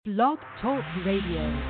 Blog Talk Radio.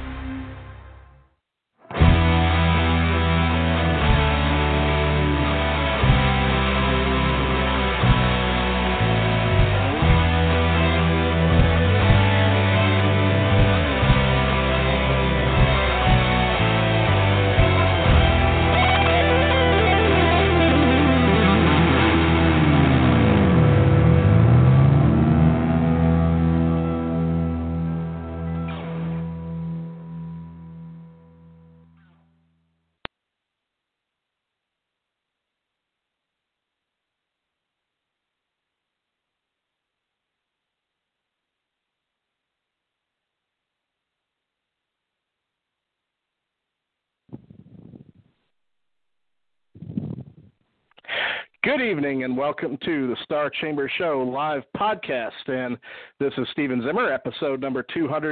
Good evening and welcome to the Star Chamber Show live podcast. And this is Steven Zimmer, episode number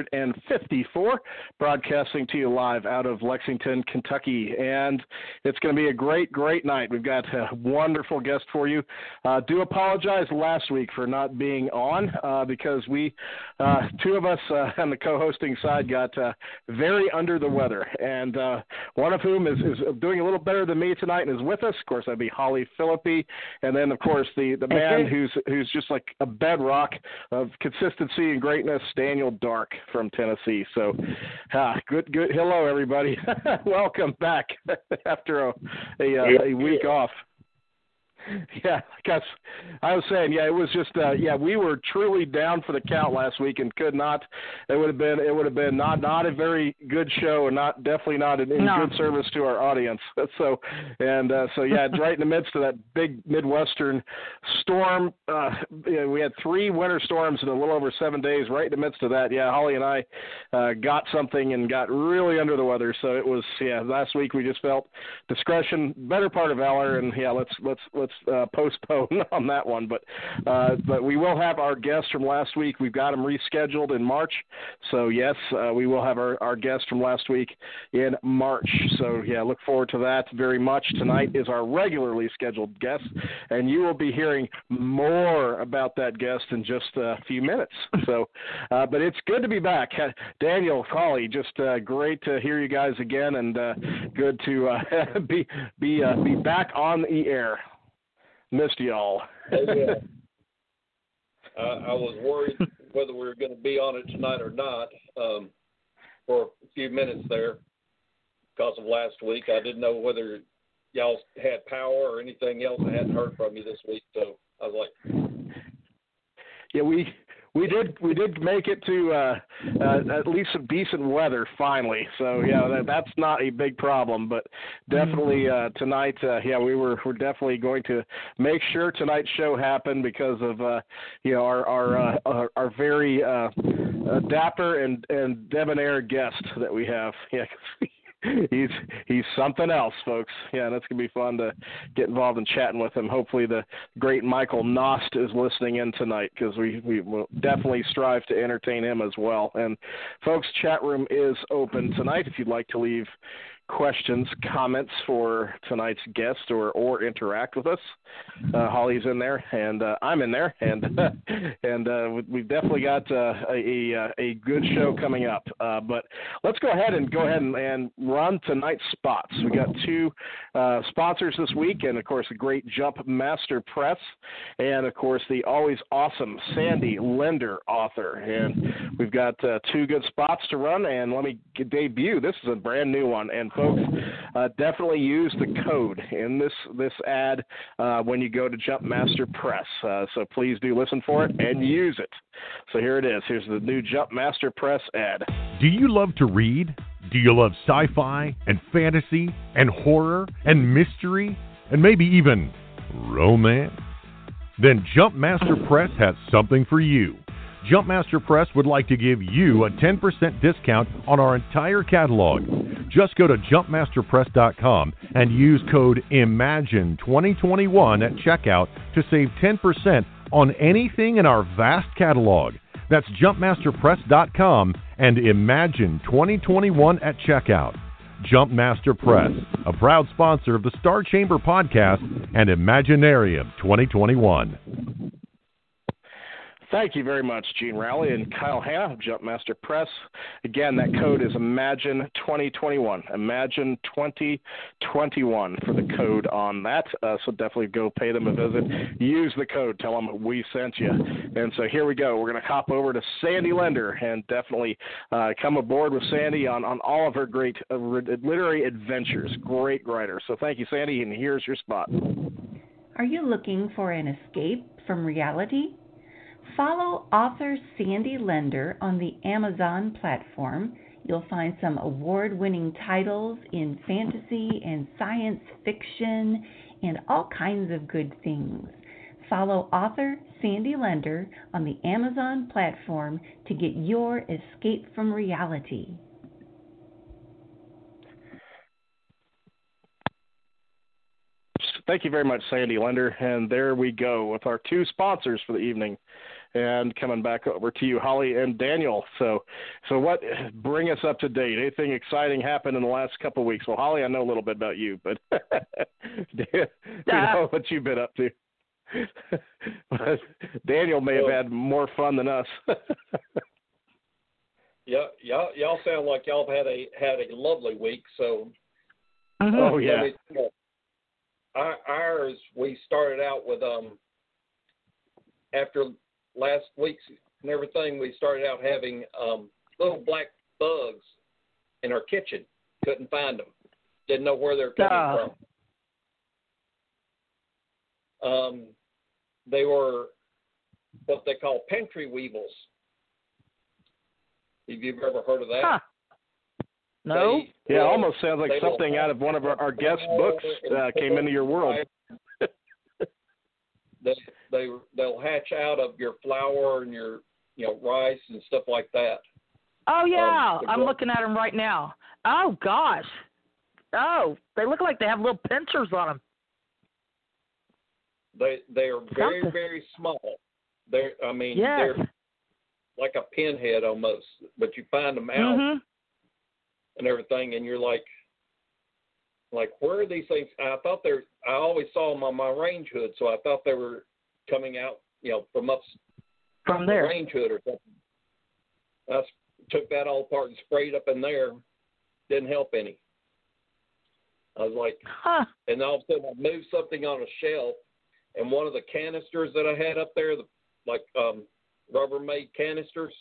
254, broadcasting to you live out of Lexington, Kentucky. And it's going to be a great, great night. We've got a wonderful guest for you. Do apologize last week for not being on because we, two of us on the co-hosting side got very under the weather. And one of whom is doing a little better than me tonight and is with us. Of course, that'd be Holly Philippi. And then, of course, the man who's just like a bedrock of consistency and greatness, Daniel Dark from Tennessee. So, good. Hello, everybody. Welcome back after a week off. Yeah, because I was saying, it was just, we were truly down for the count last week and could not. It would have been not a very good show and definitely not in good service to our audience. So right in the midst of that big Midwestern storm, we had 3 winter storms in a little over 7 days. Right in the midst of that, Holly and I got something and got really under the weather. So it was, last week we just felt discretion, better part of valor, and let's postpone on that one, but we will have our guest from last week. We've got him rescheduled in March, so yes, we will have our guest from last week in March. So look forward to that very much. Tonight is our regularly scheduled guest, and you will be hearing more about that guest in just a few minutes. So, but it's good to be back, Daniel, Holly. Just great to hear you guys again, and good to be back on the air. Missed y'all. I was worried whether we were going to be on it tonight or not for a few minutes there because of last week. I didn't know whether y'all had power or anything else. I hadn't heard from you this week, so I was like... Yeah, we did make it to at least some decent weather finally. So that's not a big problem. But definitely tonight, we're definitely going to make sure tonight's show happened because of our very dapper and debonair guest that we have. Yeah. He's something else, folks. Yeah, that's gonna be fun to get involved in chatting with him. Hopefully, the great Michael Nost is listening in tonight because we will definitely strive to entertain him as well. And folks, chat room is open tonight if you'd like to leave questions, comments for tonight's guest or interact with us. Holly's in there, and I'm in there, and we've definitely got a good show coming up. But let's go ahead and run tonight's spots. We got 2 sponsors this week, and of course the great Jump Master Press, and of course the always awesome Sandy Linder author. And we've got 2 good spots to run, and let me debut. This is a brand new one, and folks, definitely use the code in this ad when you go to Jump Master Press. So please do listen for it and use it. So here it is. Here's the new Jump Master Press ad. Do you love to read? Do you love sci-fi and fantasy and horror and mystery and maybe even romance? Then Jump Master Press has something for you. Jump Master Press would like to give you a 10% discount on our entire catalog. Just go to jumpmasterpress.com and use code IMAGINE2021 at checkout to save 10% on anything in our vast catalog. That's jumpmasterpress.com and IMAGINE2021 at checkout. Jump Master Press, a proud sponsor of the Star Chamber podcast and Imaginarium 2021. Thank you very much, Gene Rowley and Kyle Hanna of Jumpmaster Press. Again, that code is Imagine 2021. Imagine 2021 for the code on that. So definitely go pay them a visit. Use the code. Tell them we sent you. And so here we go. We're going to hop over to Sandy Lender and definitely come aboard with Sandy on all of her great literary adventures. Great writer. So thank you, Sandy, and here's your spot. Are you looking for an escape from reality? Follow author Sandy Lender on the Amazon platform. You'll find some award-winning titles in fantasy and science fiction and all kinds of good things. Follow author Sandy Lender on the Amazon platform to get your escape from reality. Thank you very much, Sandy Lender. And there we go with our two sponsors for the evening. And coming back over to you, Holly and Daniel. So what, bring us up to date. Anything exciting happened in the last couple of weeks? Well, Holly, I know a little bit about you, but we know what you've been up to. Daniel may have had more fun than us. Yeah, y'all sound like y'all have had a lovely week. So, oh yeah. Ours, we started out with after last week's and everything, we started out having little black bugs in our kitchen. Couldn't find them. Didn't know where they're coming from. They were what they call pantry weevils. If you've ever heard of that. Huh. No. Yeah, it almost sounds like something out of one of our guest books came into your world. They'll hatch out of your flour and your rice and stuff like that. Oh yeah, I'm looking at them right now. Oh gosh. Oh, they look like they have little pincers on them. They are very very small. They're like a pinhead almost, but you find them out and everything, and you're like, where are these things? I always saw them on my range hood, so I thought they were coming out, from there, the range hood or something. I took that all apart and sprayed up in there. Didn't help any. I was like, and all of a sudden I moved something on a shelf, and one of the canisters that I had up there, Rubbermaid canisters,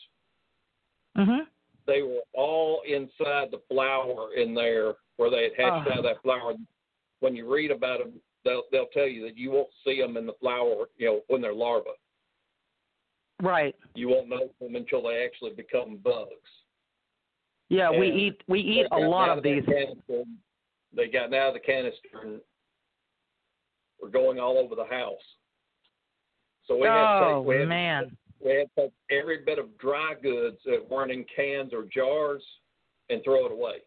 they were all inside the flour in there where they had hatched out of that flour. When you read about them, they'll tell you that you won't see them in the flour, when they're larvae. Right. You won't know them until they actually become bugs. Yeah, and we eat a lot of these. They got out of the canister and were going all over the house. So we had to take every bit of dry goods that weren't in cans or jars and throw it away.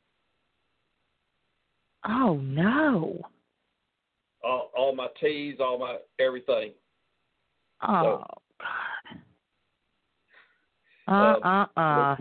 Oh no! All my teas, all my everything. Oh God!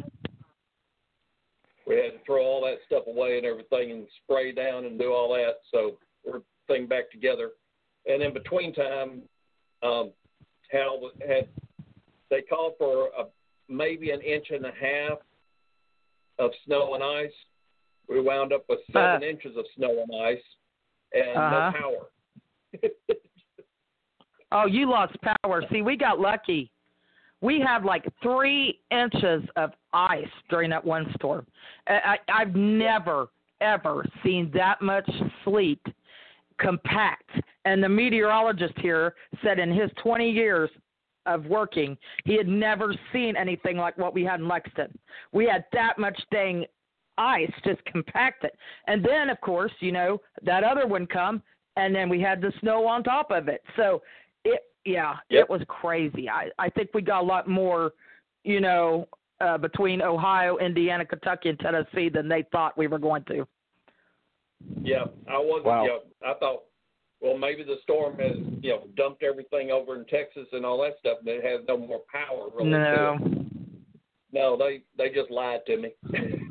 We had to throw all that stuff away and everything, and spray down and do all that. So we're thing back together, and in between time, Hal they called for maybe 1.5 inches of snow and ice. We wound up with 7 inches of snow and ice and no power. Oh, you lost power. See, we got lucky. We had 3 inches of ice during that one storm. I've never, ever seen that much sleet compact. And the meteorologist here said in his 20 years of working, he had never seen anything like what we had in Lexington. We had that much dang ice just compacted. And then, of course, that other one come, and then we had the snow on top of it. So, it was crazy. I think we got a lot more, between Ohio, Indiana, Kentucky, and Tennessee than they thought we were going to. Yeah, I wasn't. Wow. I thought, well, maybe the storm has, dumped everything over in Texas and all that stuff, and it has no more power. Really No, they just lied to me.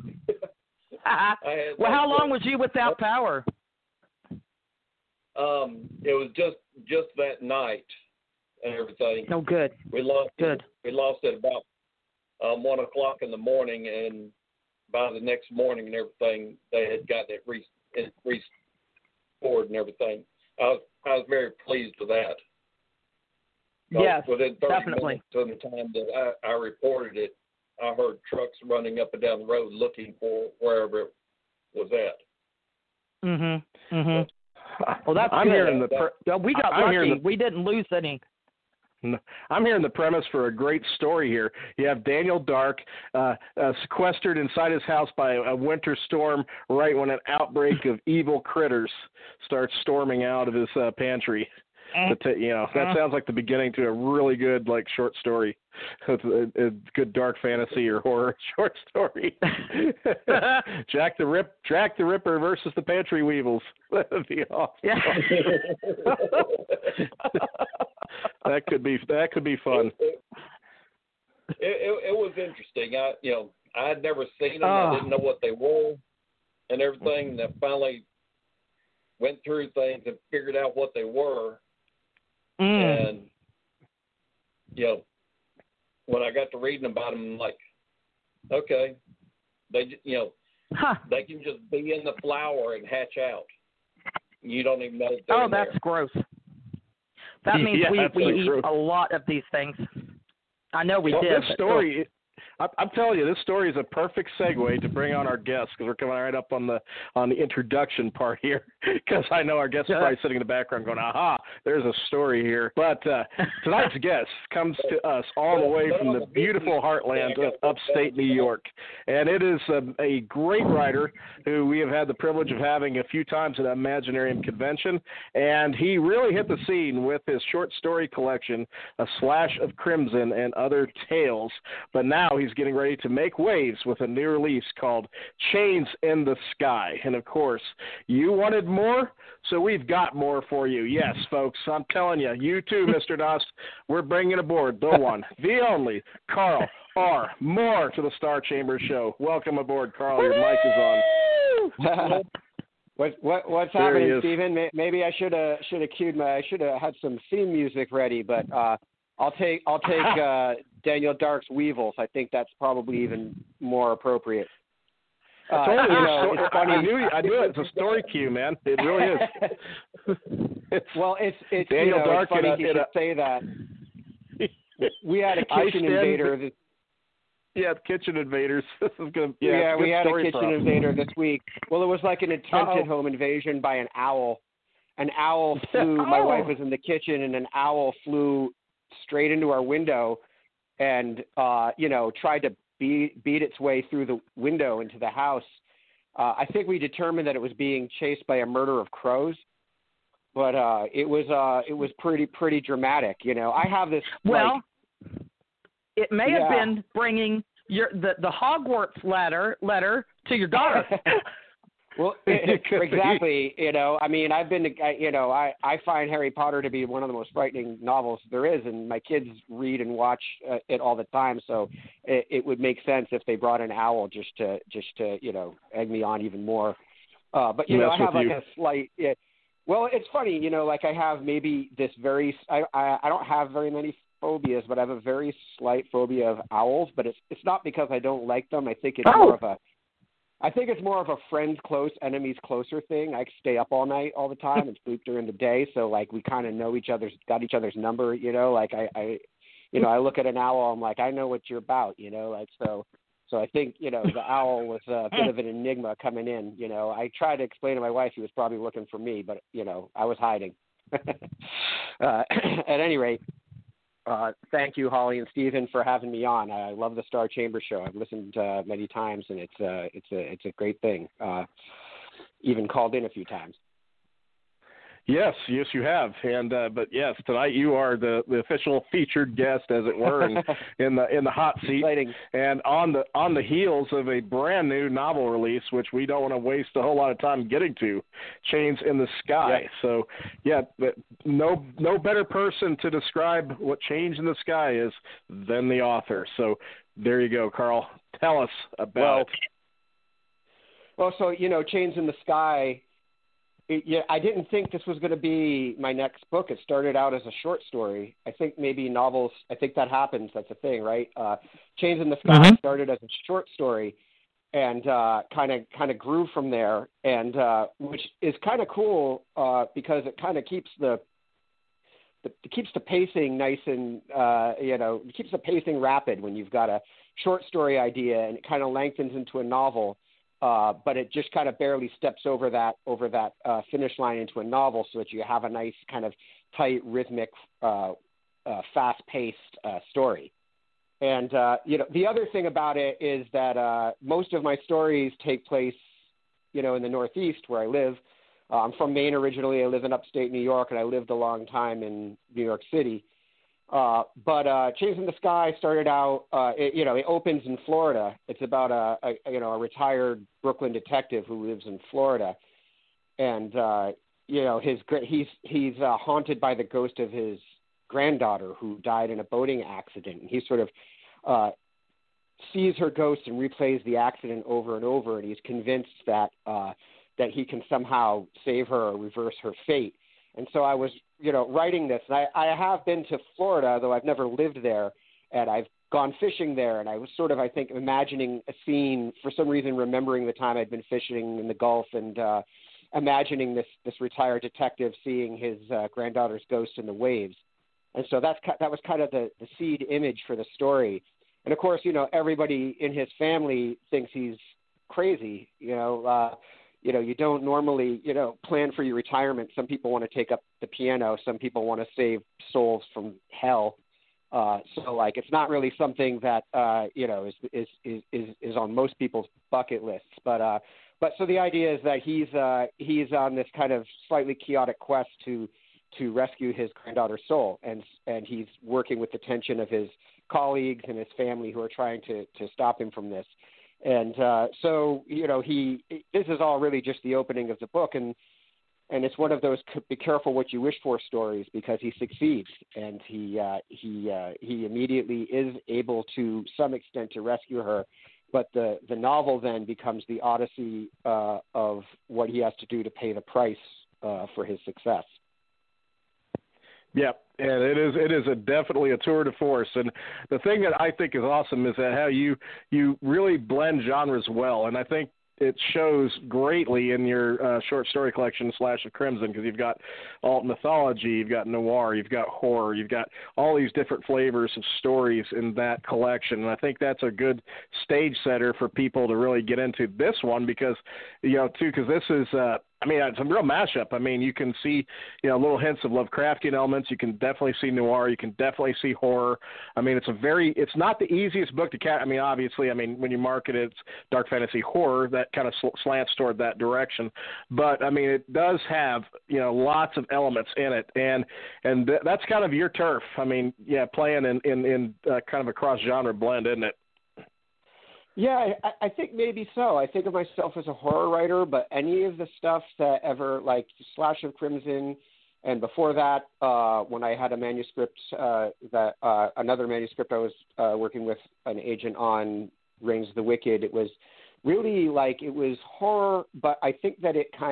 Well, how long was you without power? It was just that night and everything. Oh, good. We lost good. We lost at about 1 o'clock in the morning, and by the next morning and everything, they had gotten it restored and everything. I was very pleased with that. Yes, within 30 definitely. minutes from the time that I reported it, I heard trucks running up and down the road looking for wherever it was at. Mhm. Mhm. Well, that's I'm good. hearing we got lucky. We didn't lose any. I'm hearing the premise for a great story here. You have Daniel Dark sequestered inside his house by a winter storm right when an outbreak of evil critters starts storming out of his pantry. That sounds like the beginning to a really good short story. A good dark fantasy or horror short story. Jack the Ripper versus the Pantry Weevils. That'd be awesome. Yeah. That could be fun. It was interesting. I had never seen them. I didn't know what they were and everything. And I finally went through things and figured out what they were. And when I got to reading about them, I'm like, okay, they can just be in the flower and hatch out. You don't even know that they're in that's there. gross. That means we eat true. a lot of these things. I know we did. This story, I'm telling you, this story is a perfect segue to bring on our guests, because we're coming right up on the introduction part here, because I know our guest is probably sitting in the background going, aha, there's a story here. But tonight's guest comes to us all the way from the beautiful heartland of upstate New York, and it is a great writer who we have had the privilege of having a few times at Imaginarium Convention, and he really hit the scene with his short story collection, A Slash of Crimson and Other Tales, but now he's getting ready to make waves with a new release called Chains in the Sky. And, of course, you wanted more, so we've got more for you. Yes, folks, I'm telling you, you too, Mr. Doss, we're bringing aboard the one, the only, Carl R. Moore to the Star Chamber Show. Welcome aboard, Carl. Your mic is on. What's happening, Stephen? Maybe I should have had some theme music ready, but I'll take Daniel Dark's Weevils. I think that's probably even more appropriate. It's funny. I knew it. It's a story cue, man. It really is. It's Daniel Dark. It's funny you should say that. We had a kitchen invader. Kitchen invaders. This is good. We had a kitchen invader this week. Well, it was like an attempted home invasion by an owl. An owl flew. My wife was in the kitchen, and an owl flew straight into our window and tried to beat its way through the window into the house. I think we determined that it was being chased by a murder of crows, but it was pretty dramatic. I have this it may have been bringing the Hogwarts letter to your daughter. Well, exactly. I mean, I've been to, I find Harry Potter to be one of the most frightening novels there is, and my kids read and watch it all the time. So it would make sense if they brought an owl just to egg me on even more. But I have a slight. Well, it's funny, I have maybe this I don't have very many phobias, but I have a very slight phobia of owls. But it's not because I don't like them. I think it's more of a friends close, enemies closer thing. I stay up all night all the time and sleep during the day, so we kind of know got each other's number. I look at an owl, I'm like, I know what you're about. So I think the owl was a bit of an enigma coming in. I tried to explain to my wife he was probably looking for me, but I was hiding. At any rate. Thank you, Holly and Stephen, for having me on. I love the Star Chamber Show. I've listened many times, and it's a great thing. Even called in a few times. Yes, you have, and but yes, tonight you are the official featured guest, as it were, in the hot seat, Exciting. And on the heels of a brand new novel release, which we don't want to waste a whole lot of time getting to, Chains in the Sky. Yeah. So no better person to describe what Chains in the Sky is than the author. So there you go, Carl. Tell us about it. Well, so Chains in the Sky I didn't think this was going to be my next book. It started out as a short story. I think maybe novels, I think that happens. That's a thing, right? Chains in the Sky started as a short story and kind of grew from there, and which is kind of cool because it kind of keeps the pacing nice and it keeps the pacing rapid when you've got a short story idea, and it kind of lengthens into a novel. But it just kind of barely steps over that finish line into a novel, so that you have a nice kind of tight, rhythmic, fast-paced story. And the other thing about it is that most of my stories take place, in the Northeast where I live. I'm from Maine originally. I live in upstate New York, and I lived a long time in New York City. But Chains in the Sky started out, it opens in Florida. It's about a retired Brooklyn detective who lives in Florida. And, he's haunted by the ghost of his granddaughter who died in a boating accident. And he sort of sees her ghost and replays the accident over and over. And he's convinced that he can somehow save her or reverse her fate. And so I was, writing this, and I have been to Florida, though I've never lived there, and I've gone fishing there, and I was sort of, I think, imagining a scene, for some reason remembering the time I'd been fishing in the Gulf, and imagining this retired detective seeing his granddaughter's ghost in the waves. And so that was kind of the seed image for the story. And of course, everybody in his family thinks he's crazy, you don't normally, plan for your retirement. Some people want to take up the piano. Some people want to save souls from hell. So it's not really something that, is on most people's bucket lists. But so the idea is that he's on this kind of slightly chaotic quest to rescue his granddaughter's soul. And he's working with the tension of his colleagues and his family who are trying to stop him from this. And so, this is all really just the opening of the book, and it's one of those be careful what you wish for stories, because he succeeds, and he immediately is able to some extent to rescue her, but the novel then becomes the odyssey of what he has to do to pay the price for his success. Yeah, and it is definitely a tour de force. And the thing that I think is awesome is that how you really blend genres well. And I think it shows greatly in your short story collection, Slash of Crimson, because you've got alt mythology, you've got noir, you've got horror, you've got all these different flavors of stories in that collection. And I think that's a good stage setter for people to really get into this one, because, because this is it's a real mashup. I mean, you can see, little hints of Lovecraftian elements. You can definitely see noir. You can definitely see horror. I mean, it's not the easiest book to catch. I mean, obviously, when you market it, it's dark fantasy horror that kind of slants toward that direction. But, it does have, lots of elements in it. And that's kind of your turf. Playing in kind of a cross-genre blend, isn't it? Yeah, I think maybe so. I think of myself as a horror writer, but any of the stuff that ever, like Slash of Crimson, and before that, when I had a manuscript, another manuscript I was working with an agent on, Reigns of the Wicked, it was really it was horror, but I think that it's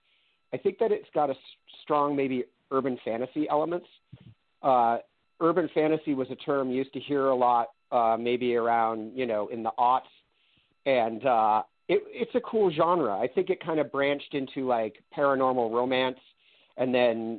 got a strong maybe urban fantasy elements. Urban fantasy was a term used to hear a lot, maybe around, in the aughts. And it's a cool genre. I think it kind of branched into paranormal romance, and then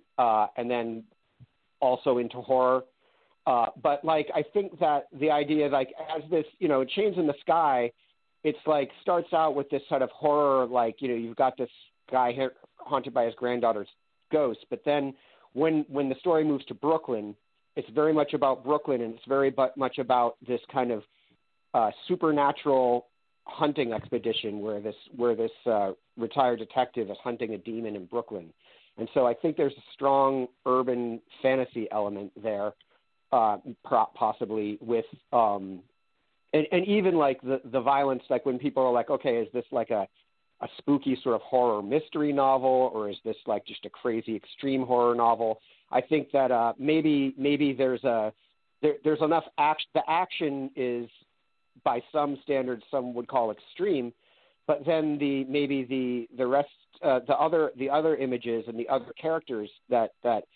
also into horror. But I think that the idea as this, Chains in the Sky, it's starts out with this sort of horror, you've got this guy haunted by his granddaughter's ghost. But then when the story moves to Brooklyn, it's very much about Brooklyn, and it's very much about this kind of supernatural hunting expedition where this retired detective is hunting a demon in Brooklyn. And so I think there's a strong urban fantasy element there, possibly with and even the violence, when people are okay, is this a spooky sort of horror mystery novel, or is this just a crazy extreme horror novel? I think that maybe there's enough action. The action is, by some standards, some would call extreme, but then the rest, the other images and the other characters that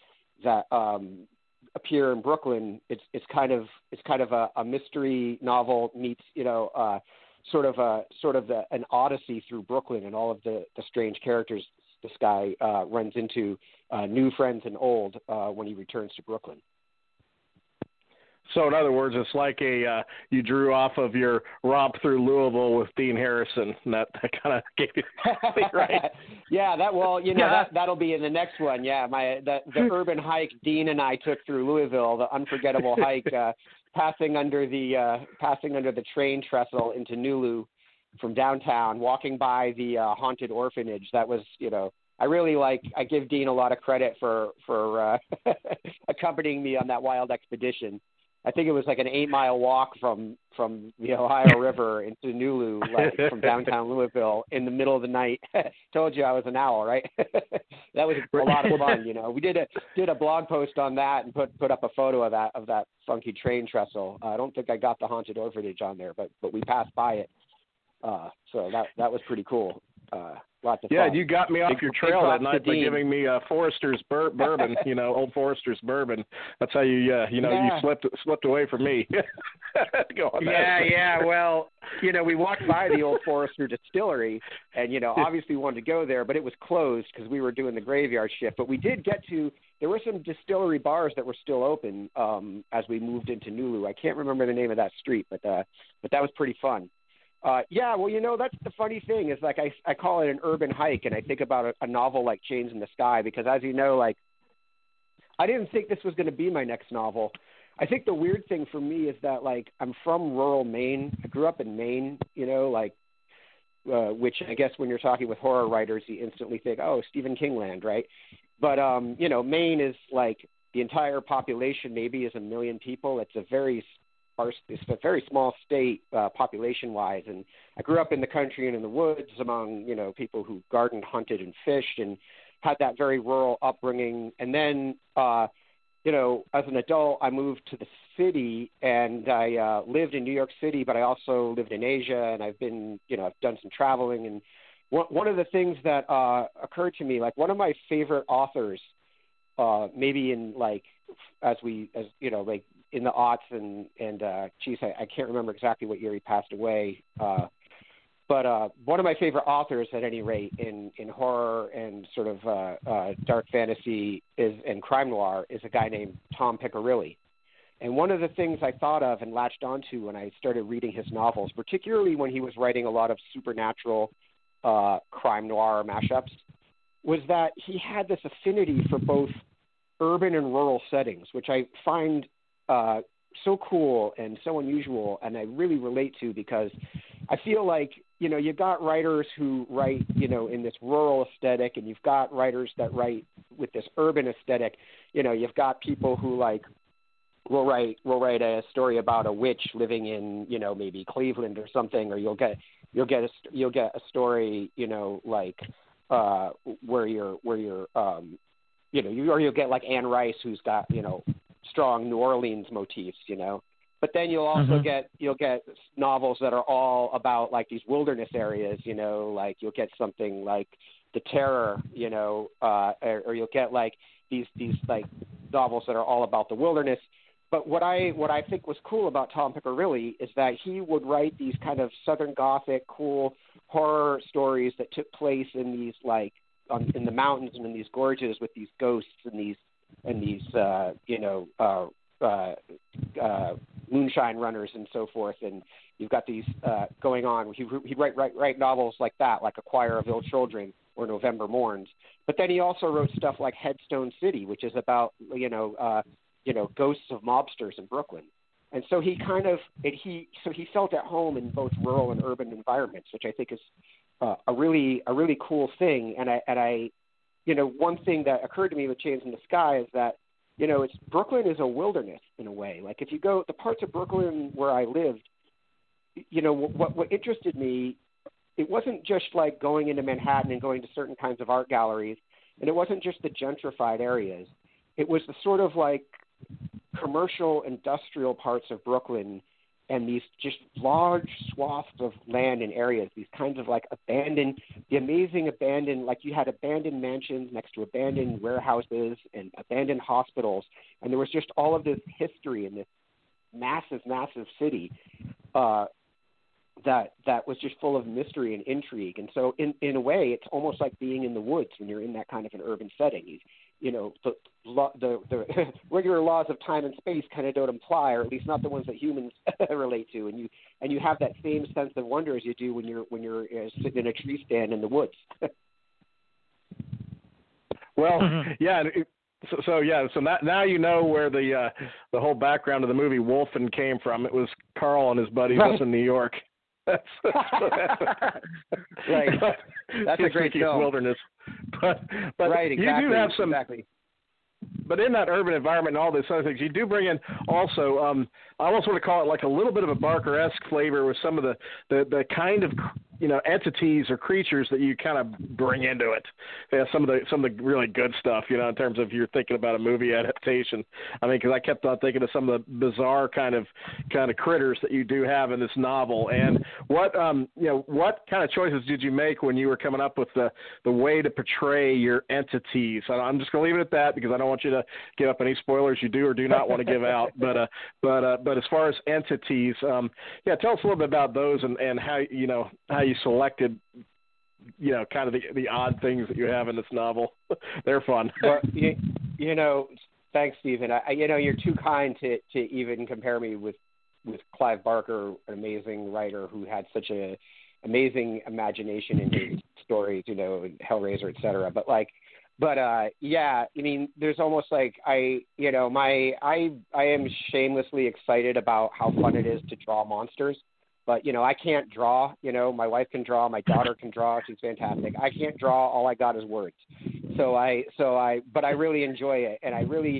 appear in Brooklyn, it's kind of a mystery novel meets, sort of an odyssey through Brooklyn and all of the strange characters this guy runs into, new friends and old, when he returns to Brooklyn. So in other words, it's like you drew off of your romp through Louisville with Dean Harrison, and that kind of gave you right. Yeah, that'll be in the next one. Yeah, the urban hike Dean and I took through Louisville, the unforgettable hike, passing under the train trestle into Nulu from downtown, walking by the haunted orphanage. That was, I give Dean a lot of credit for accompanying me on that wild expedition. I think it was like an 8-mile walk from the Ohio River into Nulu, like from downtown Louisville in the middle of the night. Told you I was an owl, right? That was a lot of fun. We did a blog post on that and put up a photo of that funky train trestle. I don't think I got the haunted orphanage on there, but we passed by it. So that was pretty cool. Lots of fun. Yeah, you got me off your trail that night by giving me Forester's bourbon, Old Forester's bourbon. That's how you slipped away from me. Go on. Yeah. Well, we walked by the Old Forester distillery, and obviously we wanted to go there, but it was closed because we were doing the graveyard shift. But we did get to. There were some distillery bars that were still open as we moved into Nulu. I can't remember the name of that street, but that was pretty fun. That's the funny thing is, like, I call it an urban hike, and I think about a novel like Chains in the Sky because, as you know, like, I didn't think this was going to be my next novel. I think the weird thing for me is that, like, I'm from rural Maine. I grew up in Maine, which I guess when you're talking with horror writers, you instantly think, oh, Stephen King land, right? But, Maine is, like, the entire population maybe is 1 million people. It's a very small state population-wise, and I grew up in the country and in the woods among, people who gardened, hunted, and fished, and had that very rural upbringing. And then, as an adult, I moved to the city, and I lived in New York City, but I also lived in Asia, and I've been, I've done some traveling. And one of the things that occurred to me, like one of my favorite authors, maybe in like like in the aughts and I can't remember exactly what year he passed away. But one of my favorite authors, at any rate, in horror and sort of dark fantasy and crime noir is a guy named Tom Piccirilli. And one of the things I thought of and latched onto when I started reading his novels, particularly when he was writing a lot of supernatural crime noir mashups, was that he had this affinity for both urban and rural settings, which I find so cool and so unusual, and I really relate to because I feel like, you've got writers who write, in this rural aesthetic, and you've got writers that write with this urban aesthetic. You've got people who will write a story about a witch living in, maybe Cleveland or something, or you'll get a story, where you're or you'll get like Anne Rice, who's got, strong New Orleans motifs, But then you'll also get novels that are all about like these wilderness areas, like you'll get something like The Terror, or you'll get like these like novels that are all about the wilderness. But what I think was cool about Tom Piccirilli is that he would write these kind of Southern Gothic, cool horror stories that took place in these like in the mountains and in these gorges with these ghosts and these moonshine runners and so forth, and you've got these going on. He'd write novels like that, like A Choir of Ill Children or November Morns. But then he also wrote stuff like Headstone City, which is about ghosts of mobsters in Brooklyn. And so he felt at home in both rural and urban environments, which I think is a really cool thing. And I one thing that occurred to me with Chains in the Sky is that, Brooklyn is a wilderness in a way. Like if you go the parts of Brooklyn where I lived, what interested me, it wasn't just like going into Manhattan and going to certain kinds of art galleries, and it wasn't just the gentrified areas. It was the sort of like commercial industrial parts of Brooklyn and these just large swaths of land and areas, these kinds of like the amazing abandoned, like you had abandoned mansions next to abandoned warehouses and abandoned hospitals. And there was just all of this history in this massive, massive city that was just full of mystery and intrigue. And so in a way, it's almost like being in the woods when you're in that kind of an urban setting. The regular laws of time and space kind of don't apply, or at least not the ones that humans relate to. And you have that same sense of wonder as you do when you're sitting in a tree stand in the woods. Well, yeah. So now you know where the whole background of the movie Wolfen came from. It was Carl and his buddies up in New York. Right. That's a great film. Wilderness. But right, exactly, you do have some. Exactly. But in that urban environment and all these other things, you do bring in also, I almost want to call it like a little bit of a Barker-esque flavor with some of the kind of, entities or creatures that you kind of bring into it. Yeah, some of the really good stuff, in terms of you're thinking about a movie adaptation. I mean, because I kept on thinking of some of the bizarre kind of critters that you do have in this novel. And what kind of choices did you make when you were coming up with the way to portray your entities? I'm just going to leave it at that because I don't want you to give up any spoilers you do or do not want to give out. But as far as entities, tell us a little bit about those and how you selected, kind of the odd things that you have in this novel. They're fun. Well, thanks, Stephen. You're too kind to even compare me with Clive Barker, an amazing writer who had such a amazing imagination in his stories, Hellraiser, et cetera. There's almost like I am shamelessly excited about how fun it is to draw monsters. But, I can't draw, my wife can draw, my daughter can draw, she's fantastic. I can't draw, all I got is words. But I really enjoy it. And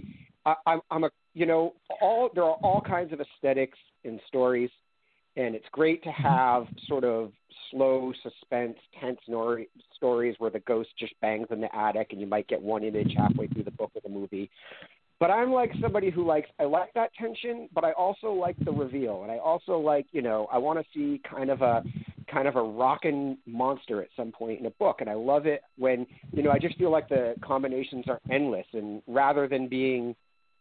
there are all kinds of aesthetics in stories, and it's great to have sort of slow suspense, tense stories where the ghost just bangs in the attic and you might get one image halfway through the book or the movie. But I'm like somebody who I like that tension, but I also like the reveal. And I also like, I want to see kind of a rockin' monster at some point in a book. And I love it when, I just feel like the combinations are endless. And rather than being,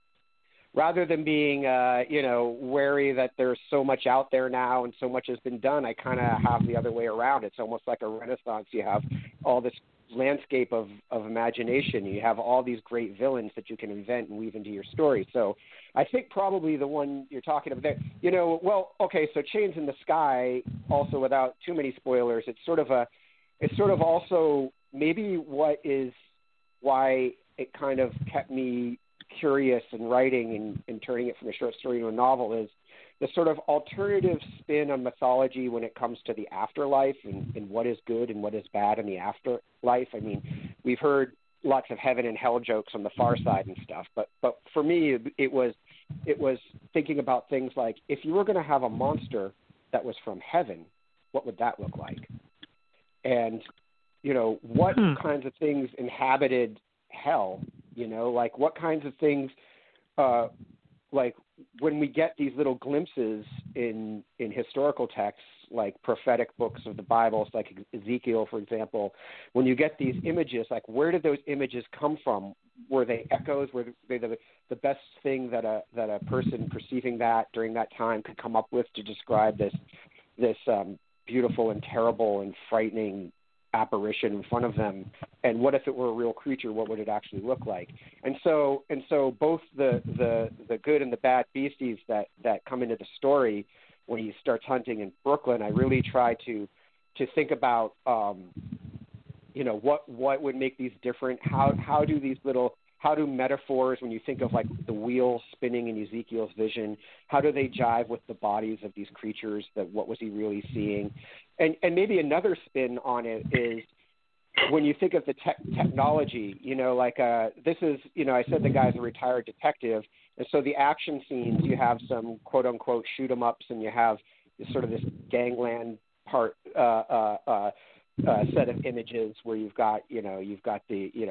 wary that there's so much out there now and so much has been done, I kind of have the other way around. It's almost like a renaissance. You have all this landscape of imagination. You have all these great villains that you can invent and weave into your story. So I think probably the one you're talking about there, so Chains in the Sky, also without too many spoilers, it's sort of also maybe why it kind of kept me curious in writing and turning it from a short story to a novel is the sort of alternative spin on mythology when it comes to the afterlife and what is good and what is bad in the afterlife. I mean, we've heard lots of heaven and hell jokes on the far side and stuff, but for me, it was thinking about things like, if you were going to have a monster that was from heaven, what would that look like? And, what kinds of things inhabited hell, like what kinds of things, like when we get these little glimpses in historical texts, like prophetic books of the Bible, like Ezekiel, for example, when you get these images, like where did those images come from? Were they echoes? Were they the best thing that a person perceiving that during that time could come up with to describe this beautiful and terrible and frightening apparition in front of them? And what if it were a real creature? What would it actually look like? And so both the good and the bad beasties that come into the story when he starts hunting in Brooklyn, I really try to think about what would make these different. How do metaphors, when you think of like the wheel spinning in Ezekiel's vision, how do they jive with the bodies of these creatures? What was he really seeing? And maybe another spin on it is when you think of the technology, this is, I said the guy's a retired detective. And so the action scenes, you have some quote unquote shoot 'em ups and you have sort of this gangland part, set of images where he's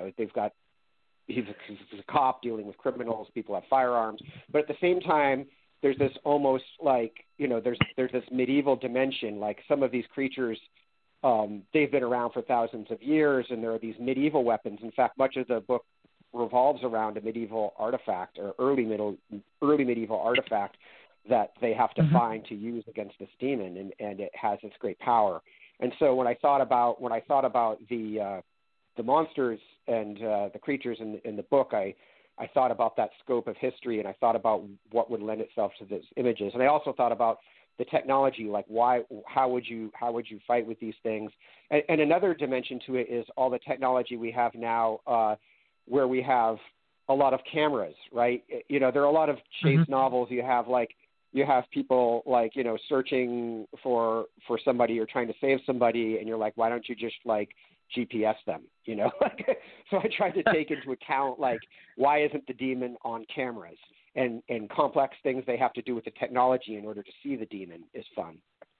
a cop dealing with criminals, people have firearms, but at the same time, this almost like, there's this medieval dimension. Like some of these creatures, they've been around for thousands of years, and there are these medieval weapons. In fact, much of the book revolves around a medieval artifact or early medieval artifact that they have to find to use against this demon, and it has this great power. And so when I thought about the monsters and the creatures in the book, I thought about that scope of history, and I thought about what would lend itself to these images. And I also thought about the technology, like how would you fight with these things? And another dimension to it is all the technology we have now, where we have a lot of cameras, right? There are a lot of chase novels. You have people like, searching for somebody or trying to save somebody, and you're like, why don't you just like GPS them, So I tried to take into account, like, why isn't the demon on cameras? And complex things they have to do with the technology in order to see the demon is fun.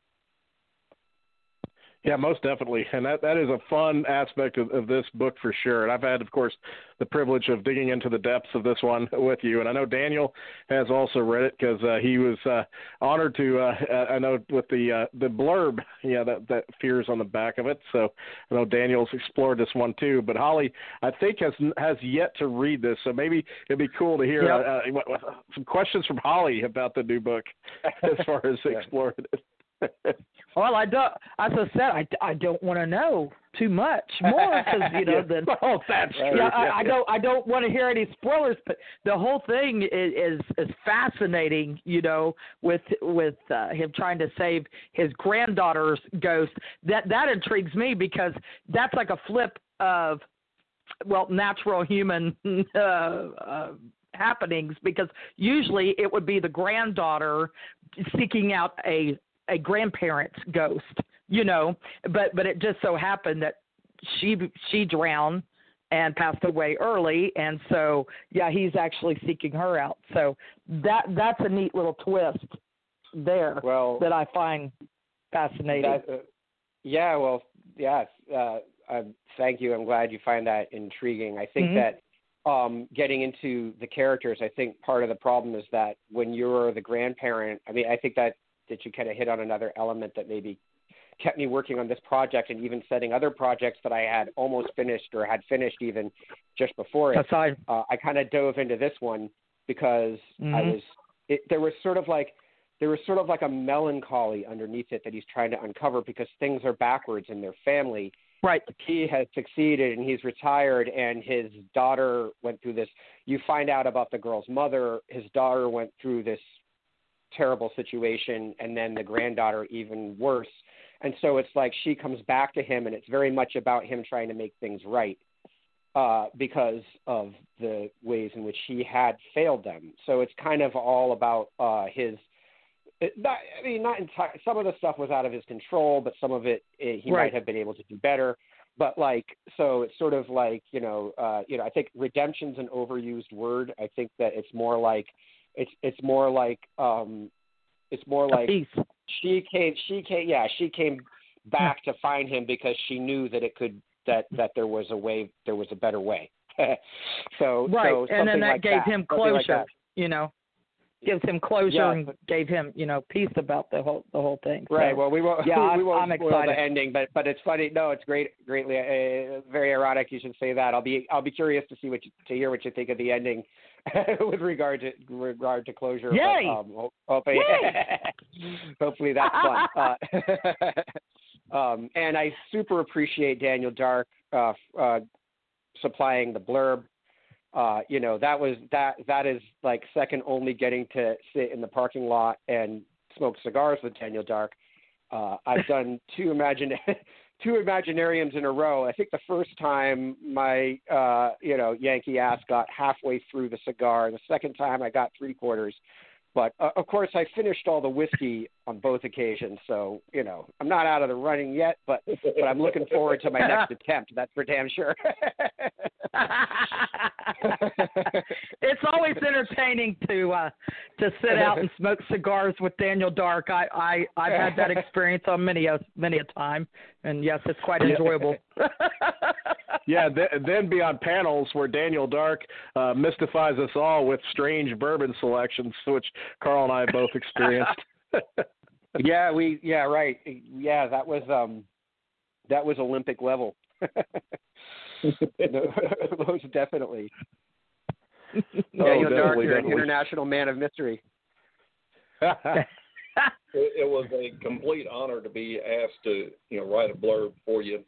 Yeah, most definitely. And that is a fun aspect of this book for sure. And I've had, of course, the privilege of digging into the depths of this one with you. And I know Daniel has also read it because he was honored to, I know with the blurb, that fears on the back of it. So I know Daniel's explored this one too. But Holly, I think, has yet to read this. So maybe it'd be cool to hear some questions from Holly about the new book as far as exploring it. Well, I don't. As I said, I don't want to know too much more because then. Oh, that's true. Yeah, I don't want to hear any spoilers. But the whole thing is fascinating. With him trying to save his granddaughter's ghost. That intrigues me because that's like a flip of, natural human happenings. Because usually it would be the granddaughter seeking out a grandparent's ghost, but it just so happened that she drowned and passed away early, and so he's actually seeking her out. So that's a neat little twist there that I find fascinating. Thank you. I'm glad you find that intriguing. I think that getting into the characters, I think part of the problem is that when you're the grandparent, I think that you kind of hit on another element that maybe kept me working on this project and even setting other projects that I had almost finished or had finished even just before it. I kind of dove into this one because there was sort of like a melancholy underneath it that he's trying to uncover because things are backwards in their family. Right. He has succeeded and he's retired and his daughter went through this. You find out about the girl's mother. His daughter went through this terrible situation, and then the granddaughter even worse. And so it's like she comes back to him, and it's very much about him trying to make things right because of the ways in which he had failed them. So it's kind of all about some of the stuff was out of his control, but some of it he might have been able to do better. But so it's sort of like, I think redemption's an overused word. I think that it's more like she came back to find him because she knew that that there was a better way. So and then that gave him closure, gives him closure and gave him, peace about the whole thing. So, right. Well, we won't I'm spoil excited. the ending, but it's funny. No, it's greatly very ironic. You should say that. I'll be curious to hear what you think of the ending with regard to closure. Yay! But, hopefully that's fun. And I super appreciate Daniel Dark supplying the blurb. That is like second only getting to sit in the parking lot and smoke cigars with Daniel Dark. I've done two Imaginariums in a row. I think the first time my Yankee ass got halfway through the cigar. The second time I got 3/4. But of course I finished all the whiskey on both occasions. So I'm not out of the running yet, but I'm looking forward to my next attempt. That's for damn sure. It's always entertaining to sit out and smoke cigars with Daniel Dark. I've had that experience on many a time, and yes, it's quite enjoyable. Yeah, then be on panels where Daniel Dark mystifies us all with strange bourbon selections, which Carl and I both experienced. Yeah, right. Yeah, that was Olympic level. Most definitely. Daniel Dark, you're an international man of mystery. It was a complete honor to be asked to, write a blurb for you.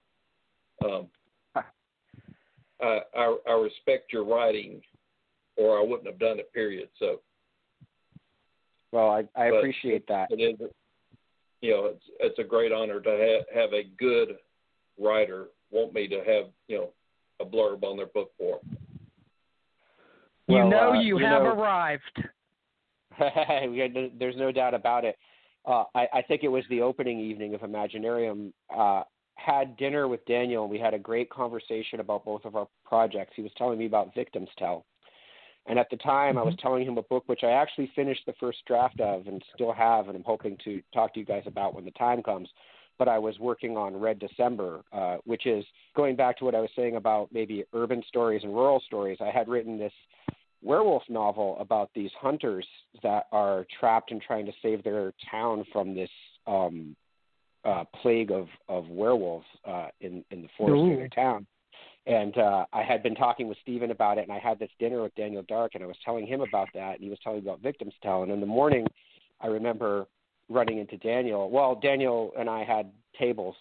I respect your writing, or I wouldn't have done it. Period. So. Well, I appreciate that. It is, it's a great honor to have a good writer want me to have, a blurb on their book for them. You have arrived. There's no doubt about it. I think it was the opening evening of Imaginarium. Had dinner with Daniel, and we had a great conversation about both of our projects. He was telling me about Victims Tell. And at the time, I was telling him a book which I actually finished the first draft of and still have, and I'm hoping to talk to you guys about when the time comes. But I was working on Red December, which is going back to what I was saying about maybe urban stories and rural stories. I had written this werewolf novel about these hunters that are trapped and trying to save their town from this plague of werewolves in the forest near their town. And I had been talking with Stephen about it, and I had this dinner with Daniel Dark, and I was telling him about that, and he was telling me about Victims Tell. And in the morning, I remember running into Daniel. Well, Daniel and I had tables.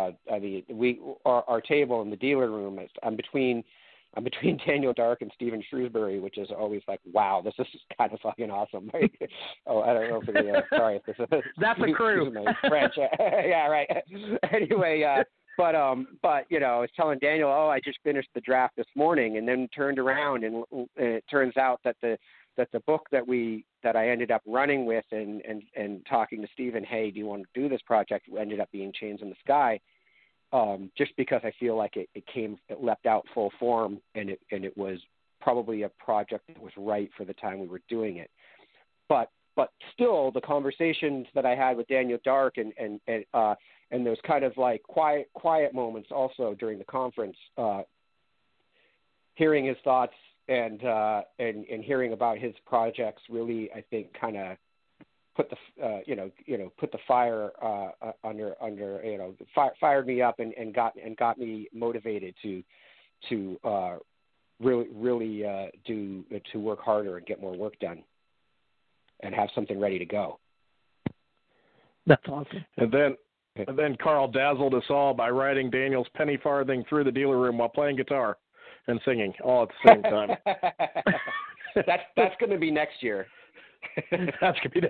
Our table in the dealer room. I'm between Daniel Dark and Stephen Shrewsbury, which is always like, wow, this is kind of fucking awesome. Oh, I don't know if it's sorry if this is that's a crew. French. Yeah, right. Anyway, but I was telling Daniel, I just finished the draft this morning, and then turned around, and it turns out that the book that I ended up running with and talking to Stephen, hey, do you want to do this project? Ended up being Chains in the Sky. Just because I feel like it leapt out full form, and it was probably a project that was right for the time we were doing it. But still, the conversations that I had with Daniel Dark and those kind of like quiet moments also during the conference, hearing his thoughts and hearing about his projects really, I think, kind of put the fire under fired me up and got me motivated to really to work harder and get more work done and have something ready to go. That's awesome. And then Carl dazzled us all by riding Daniel's penny farthing through the dealer room while playing guitar and singing all at the same time. That's going to be next year. That's going to be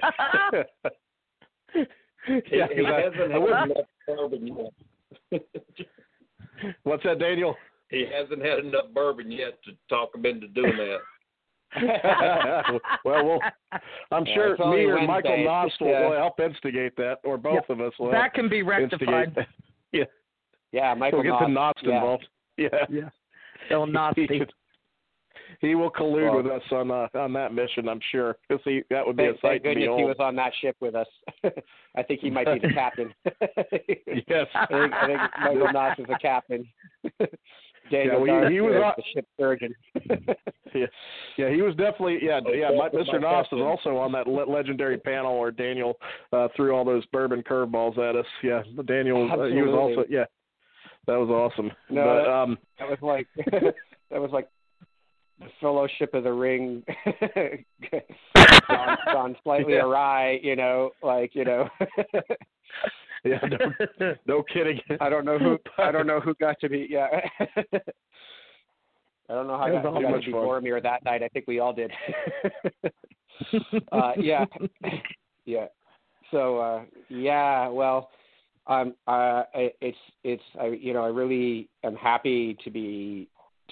he hasn't had enough bourbon yet. What's that, Daniel? He hasn't had enough bourbon yet to talk him into doing that. well, I'm sure me or Michael Nost will help instigate that, or both of us will. That can be rectified. Yeah, Michael. We'll get the Nost involved. Yeah. El Nasty. He will collude with us on that mission, I'm sure. Because that would be a sight to behold. He was on that ship with us. I think he might be the captain. Yes. I think Michael Nost is the captain. Daniel Dark he was the ship surgeon. Yeah, he was definitely Mr. Nost is also on that legendary panel where Daniel threw all those bourbon curveballs at us. Yeah, Daniel he was also that was awesome. No, that was like the Fellowship of the Ring gone slightly awry, Yeah, no kidding. I don't know who got to be. Yeah, I don't know how got to be Boromir that night. I think we all did. Yeah. So well, I really am happy to be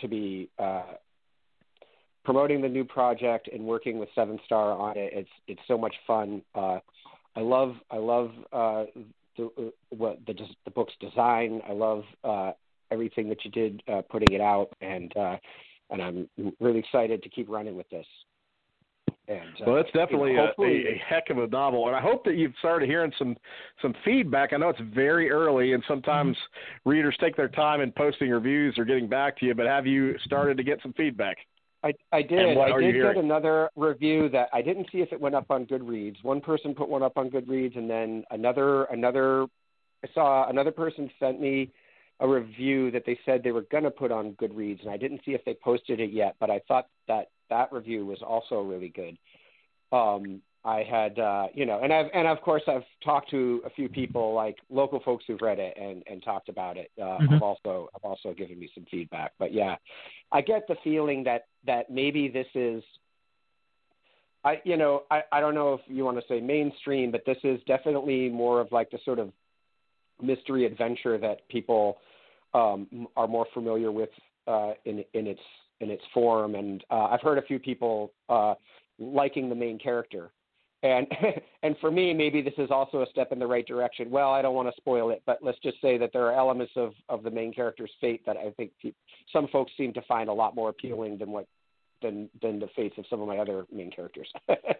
promoting the new project and working with Seven Star on it. It's so much fun. I love the book's design. I love everything that you did putting it out, and I'm really excited to keep running with this. And well, it's definitely a heck of a novel, and I hope that you've started hearing some feedback. I know it's very early, and sometimes readers take their time in posting reviews or getting back to you, but have you started to get some feedback? I did. I did get another review that I didn't see if it went up on Goodreads. One person put one up on Goodreads, and then I saw another person sent me a review that they said they were going to put on Goodreads, and I didn't see if they posted it yet, but I thought that review was also really good. I had, and of course I've talked to a few people, like local folks who've read it and talked about it. Have also given me some feedback, but yeah, I get the feeling that maybe this is, I don't know if you want to say mainstream, but this is definitely more of like the sort of mystery adventure that people are more familiar with in its form. And I've heard a few people liking the main character. And for me, maybe this is also a step in the right direction. Well, I don't want to spoil it, but let's just say that there are elements of the main character's fate that I think some folks seem to find a lot more appealing than the fates of some of my other main characters.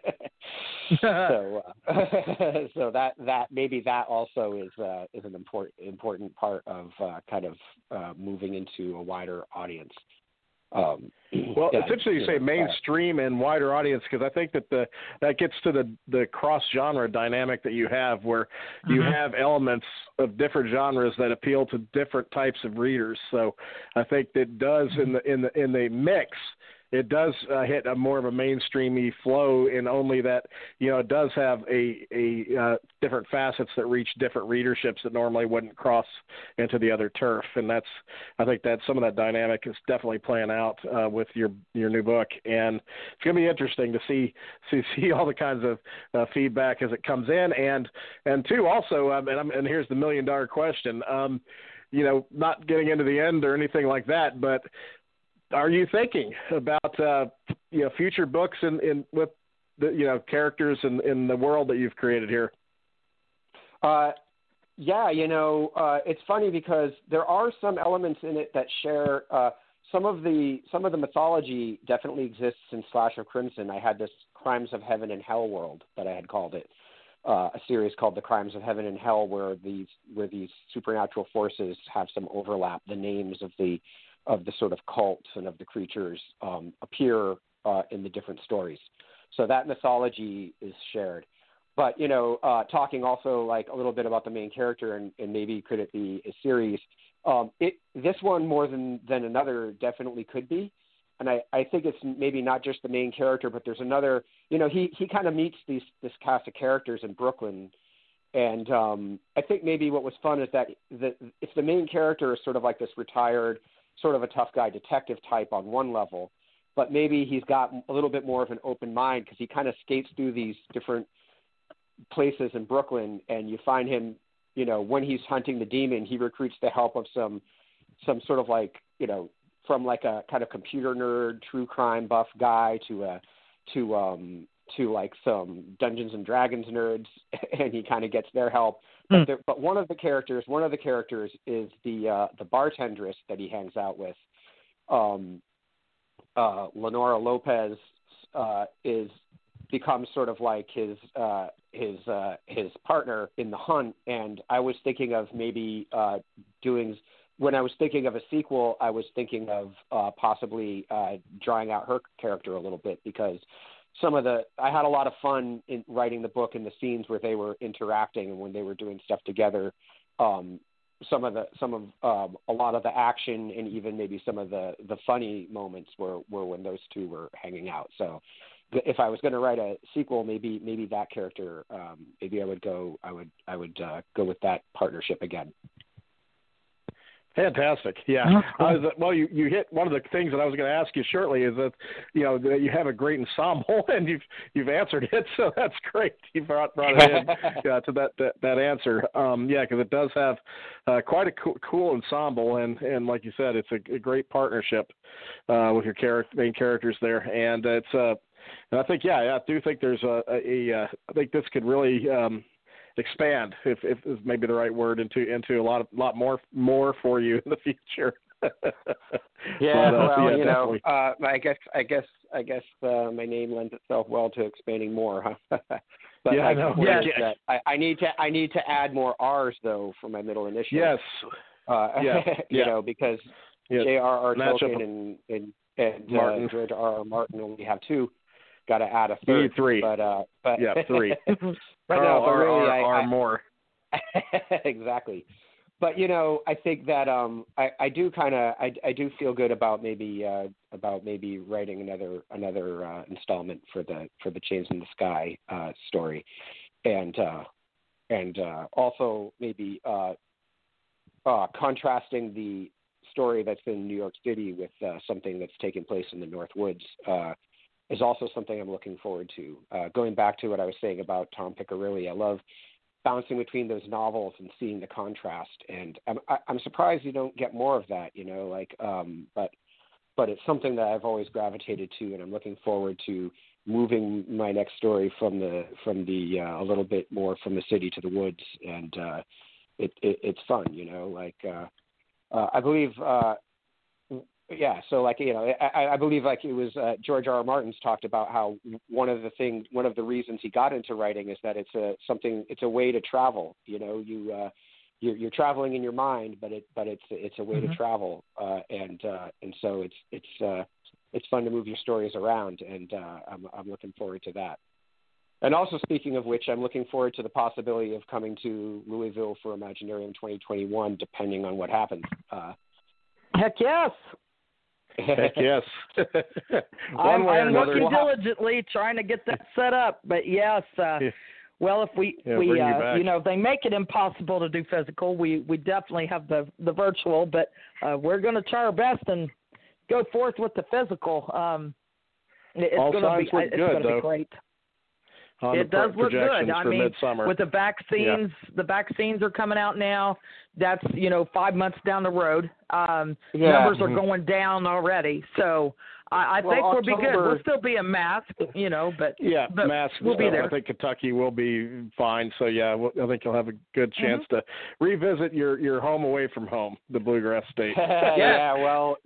So that maybe that also is an important part of kind of moving into a wider audience. Well, it's interesting you say mainstream and wider audience, because I think that gets to the cross-genre dynamic that you have, where you have elements of different genres that appeal to different types of readers. So I think that does in the mix, it does hit a more of a mainstreamy flow, in only that, it does have a different facets that reach different readerships that normally wouldn't cross into the other turf. And I think that some of that dynamic is definitely playing out with your new book. And it's going to be interesting to see all the kinds of feedback as it comes in. And two, also, and here's the $1 million question, not getting into the end or anything like that, but are you thinking about future books in with the characters in the world that you've created here? Yeah, it's funny because there are some elements in it that share some of the mythology definitely exists in Slash of Crimson. I had this Crimes of Heaven and Hell world that I had called it, a series called The Crimes of Heaven and Hell, where these supernatural forces have some overlap. The names of the sort of cults and of the creatures appear in the different stories. So that mythology is shared. But, talking also like a little bit about the main character and maybe could it be a series, this one more than another definitely could be. And I think it's maybe not just the main character, but there's another, he kind of meets this cast of characters in Brooklyn. And I think maybe what was fun is that if the main character is sort of like this retired, sort of a tough guy detective type on one level, but maybe he's got a little bit more of an open mind because he kind of skates through these different places in Brooklyn, and you find him, when he's hunting the demon, he recruits the help of some sort of like, from like a kind of computer nerd, true crime buff guy to like some Dungeons and Dragons nerds, and he kind of gets their help. But one of the characters is the bartendress that he hangs out with. Lenora Lopez becomes sort of like his partner in the hunt. And I was thinking of maybe when I was thinking of a sequel, I was thinking of possibly drawing out her character a little bit, because I had a lot of fun in writing the book and the scenes where they were interacting and when they were doing stuff together. A lot of the action and even maybe some of the funny moments were when those two were hanging out. So if I was going to write a sequel, maybe that character, maybe I would go with that partnership again. Fantastic. Yeah. Well, you hit one of the things that I was going to ask you shortly, is that, that you have a great ensemble, and you've answered it. So that's great. You brought it in to that answer. Because it does have quite a cool ensemble. And like you said, it's a great partnership with your main characters there. And it's, and I think, I do think there's I think this could really, expand, if is maybe the right word, into a lot more for you in the future. Yeah, well, yeah, you know, definitely. I guess my name lends itself well to expanding more, huh? But Yeah, I know. point is Yes. that I need to add more R's though for my middle initial. Yes. Yeah. You know, because Yeah. J.R.R. Match up Tolkien and Martin. George R.R. Martin only have two. Got to add a third. three. But Yeah, three. but Carl no, but really, R. More. exactly. But you know, I think that I do feel good about maybe writing another installment for the Chains in the Sky story, and also maybe contrasting the story that's in New York City with something that's taking place in the North Woods is also something I'm looking forward to. Going back to what I was saying about Tom Piccirilli, I love bouncing between those novels and seeing the contrast, and I'm surprised you don't get more of that, you know, like but it's something that I've always gravitated to, and I'm looking forward to moving my next story from the a little bit more from the city to the woods, and it's fun, you know, like I believe yeah, so like, you know, I believe like it was George R.R. Martin's talked about how one of the reasons he got into writing is that it's a way to travel. You know, you're traveling in your mind, but it's a way to travel, and so it's fun to move your stories around, and I'm looking forward to that. And also, speaking of which, I'm looking forward to the possibility of coming to Louisville for Imaginarium 2021, depending on what happens. Heck yes. Heck yes. I'm working diligently trying to get that set up, but yes. Well, if we you know, they make it impossible to do physical, we definitely have the virtual, but we're going to try our best and go forth with the physical. It's going to be great. It does look good. I mean, midsummer. with the vaccines, the vaccines are coming out now. That's, you know, 5 months down the road. Numbers are going down already. So I think we'll be good. We'll still be a mask, you know, but masks. We'll be there. I think Kentucky will be fine. So yeah, I think you'll have a good chance to revisit your home away from home, the Bluegrass State. Yeah. Well,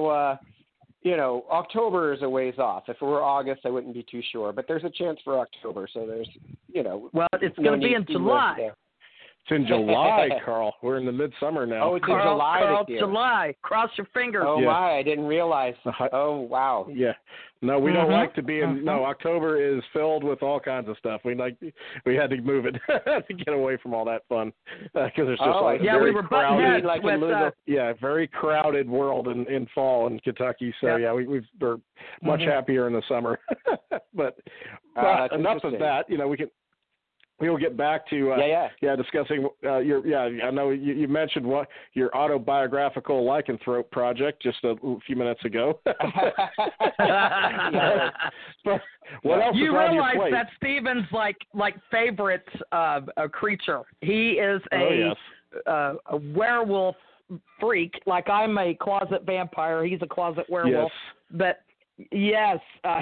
you know, October is a ways off. If it were August, I wouldn't be too sure. But there's a chance for October, so there's, you know. Well, it's going to be in July. It's in July, Carl. We're in the midsummer now. Oh, it's in July Carl, this year. July. Cross your fingers. Oh, my. I didn't realize. Oh, wow. Yeah. No, we don't like to be in. No, October is filled with all kinds of stuff. We had to move it to get away from all that fun because there's just we were butting heads with very crowded world in fall in Kentucky. So we're much happier in the summer. but enough of that. You know, we'll get back to discussing I know you mentioned your autobiographical lycanthrope project just a few minutes ago. But what else you is on your realize plate? that's Steven's like favorite creature. He is a werewolf freak. Like I'm a closet vampire. He's a closet werewolf. Yes. But yes,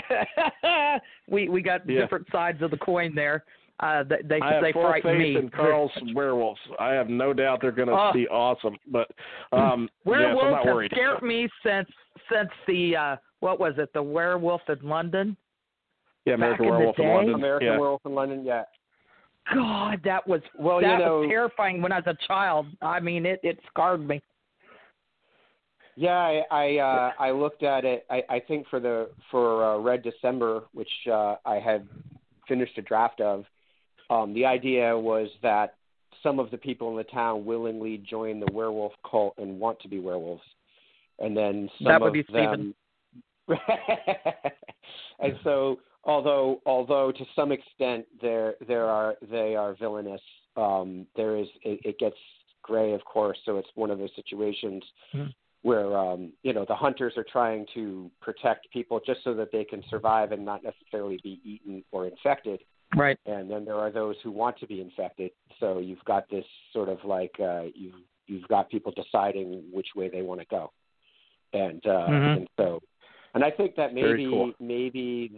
we got different sides of the coin there. They I have full frighten faith me. in Carl's werewolves. I have no doubt they're going to be awesome. But werewolves I'm not worried. have scared me since the what was it? The Werewolf in London. Yeah, American Werewolf in London. American Werewolf in London. Yeah. God, that was was terrifying when I was a child. I mean, it scarred me. Yeah, I looked at it. I think for Red December, which I had finished a draft of. The idea was that some of the people in the town willingly join the werewolf cult and want to be werewolves, and then some of them. And so, although to some extent they are villainous, it gets gray, of course. So it's one of those situations where the hunters are trying to protect people just so that they can survive and not necessarily be eaten or infected. Right. And then there are those who want to be infected. So you've got this sort of like you've got people deciding which way they want to go. And and I think that maybe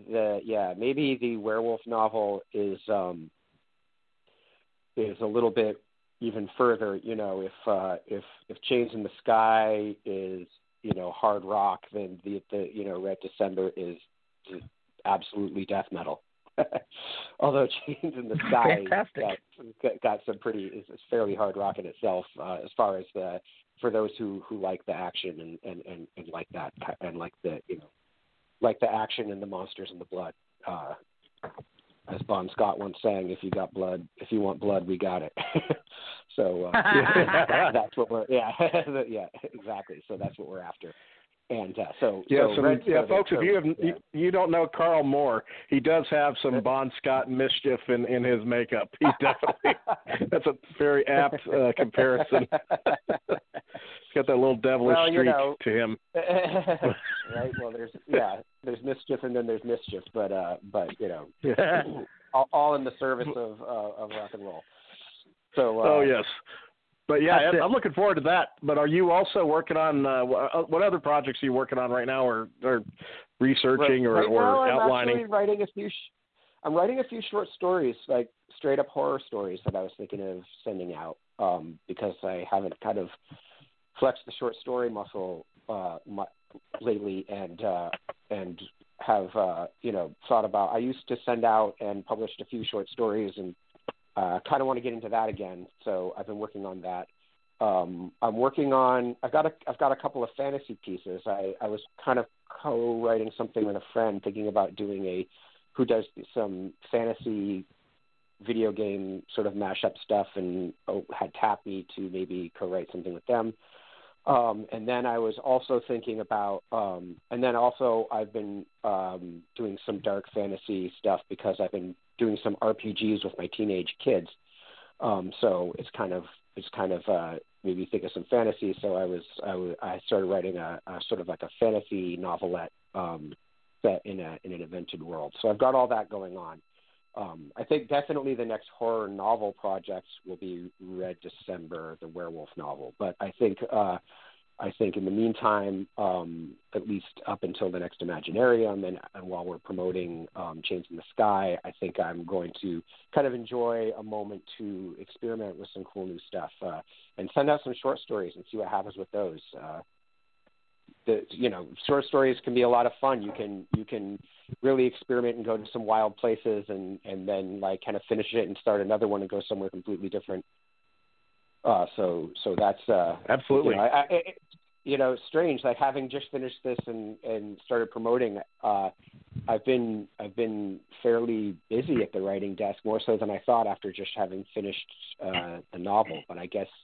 the werewolf novel is a little bit even further, if Chains in the Sky is, hard rock, then the Red December is absolutely death metal. Although Chains in the Sky got some is fairly hard rock in itself, as far as for those who like the action and like that, and like the action and the monsters and the blood. As Bon Scott once sang, if you want blood, we got it. So that's what we're exactly. So that's what we're after. And folks, if you don't know Carl Moore, he does have some Bon Scott mischief in his makeup. He definitely that's a very apt comparison. He's got that little devilish streak to him. Right. Well, there's mischief and then there's mischief, but all in the service of rock and roll. So. Yes. But I'm looking forward to that. But are you also working on what other projects are you working on right now, or researching, or outlining? I'm writing I'm writing a few short stories, like straight up horror stories that I was thinking of sending out, because I haven't kind of flexed the short story muscle lately, and have thought about. I used to send out and published a few short stories, and kind of want to get into that again, so I've been working on that. I'm working on. I've got a couple of fantasy pieces. I was kind of co-writing something with a friend, thinking about doing who does some fantasy video game sort of mashup stuff, and had tapped me to maybe co-write something with them. And then I was also thinking about, and then also I've been doing some dark fantasy stuff, because I've been doing some RPGs with my teenage kids. So it's kind of made me think of some fantasy. So I started writing a sort of like a fantasy novelette set in an invented world. So I've got all that going on. I think definitely the next horror novel projects will be Red December, the werewolf novel. But I think in the meantime, at least up until the next Imaginarium, and while we're promoting Chains in the Sky, I think I'm going to kind of enjoy a moment to experiment with some cool new stuff, and send out some short stories and see what happens with those. Short stories can be a lot of fun. You can really experiment and go to some wild places, and then like kind of finish it and start another one and go somewhere completely different. So that's absolutely. Strange. Like, having just finished this and started promoting, I've been fairly busy at the writing desk, more so than I thought, after just having finished the novel. But I guess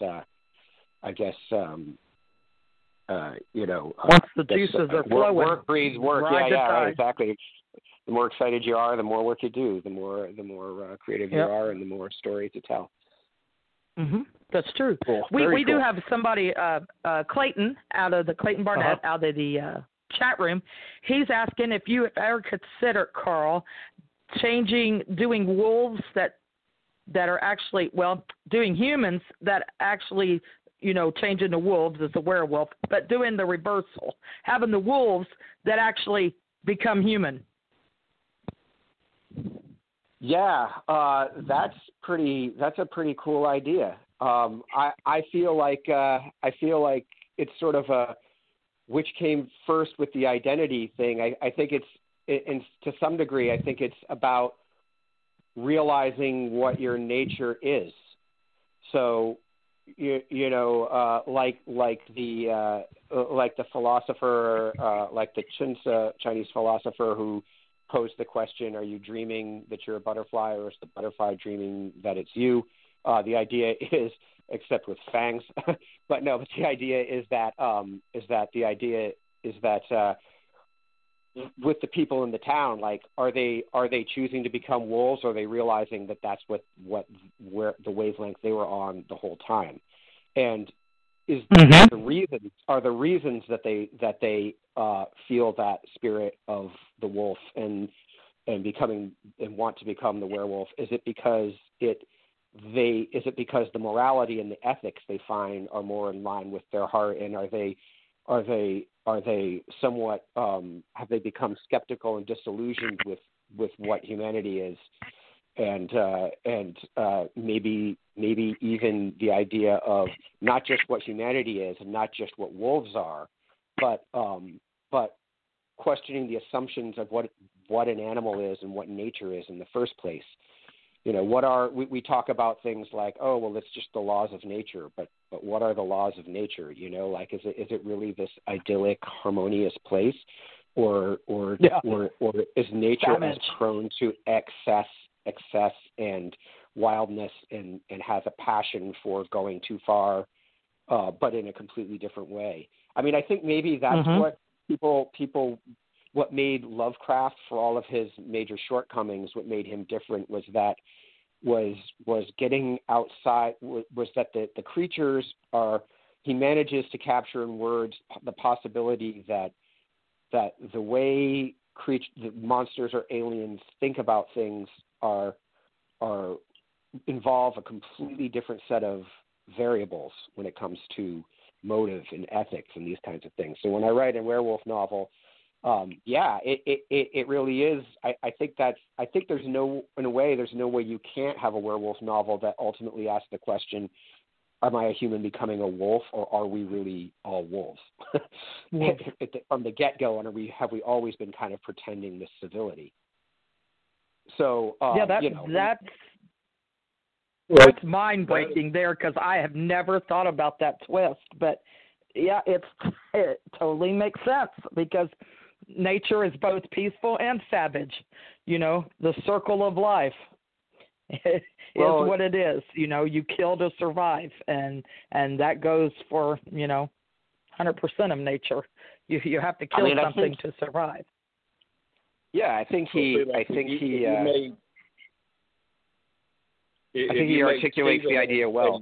once the juices are flowing, work breeds work. Right, exactly. The more excited you are, the more work you do. The more creative you are, and the more story to tell. Mm-hmm. That's true. Cool. We do have somebody, Clayton, out of the Clayton Barnett, out of the chat room. He's asking if you ever consider, Carl, doing wolves that are actually, doing humans that actually, change into wolves as a werewolf, but doing the reversal, having the wolves that actually become human. Yeah, that's a pretty cool idea. I feel like it's sort of a which came first with the identity thing. I think it's to some degree, I think it's about realizing what your nature is. So, like the philosopher, like the Chinsa Chinese philosopher who posed the question, are you dreaming that you're a butterfly, or is the butterfly dreaming that it's you? The idea is, except with fangs, but the idea is that with the people in the town, like, are they choosing to become wolves, or are they realizing that that's where the wavelength they were on the whole time? And are the reasons that they feel that spirit of the wolf and becoming and want to become the werewolf? Is it because the morality and the ethics they find are more in line with their heart, and are they somewhat have they become skeptical and disillusioned with what humanity is, maybe even the idea of not just what humanity is and not just what wolves are, but questioning the assumptions of what an animal is and what nature is in the first place. You know, we talk about things like, oh, well, it's just the laws of nature, but what are the laws of nature? You know, like, is it really this idyllic, harmonious place, or is nature as prone to excess and wildness and has a passion for going too far, but in a completely different way? I mean, I think maybe that's what people what made Lovecraft, for all of his major shortcomings, what made him different was that getting outside, was that the creatures he manages to capture in words the possibility that the way the monsters or aliens think about things are involve a completely different set of variables when it comes to motive and ethics and these kinds of things. So when I write a werewolf novel, it really is. I think there's no way you can't have a werewolf novel that ultimately asks the question, am I a human becoming a wolf, or are we really all wolves? From the get-go, and have we always been kind of pretending this civility? So that's mind-breaking there, because I have never thought about that twist. But yeah, it totally makes sense, because nature is both peaceful and savage. You know, the circle of life is what it is. You know, you kill to survive, and that goes for 100% of nature. You have to kill something to survive. Yeah, I think he articulates the idea well.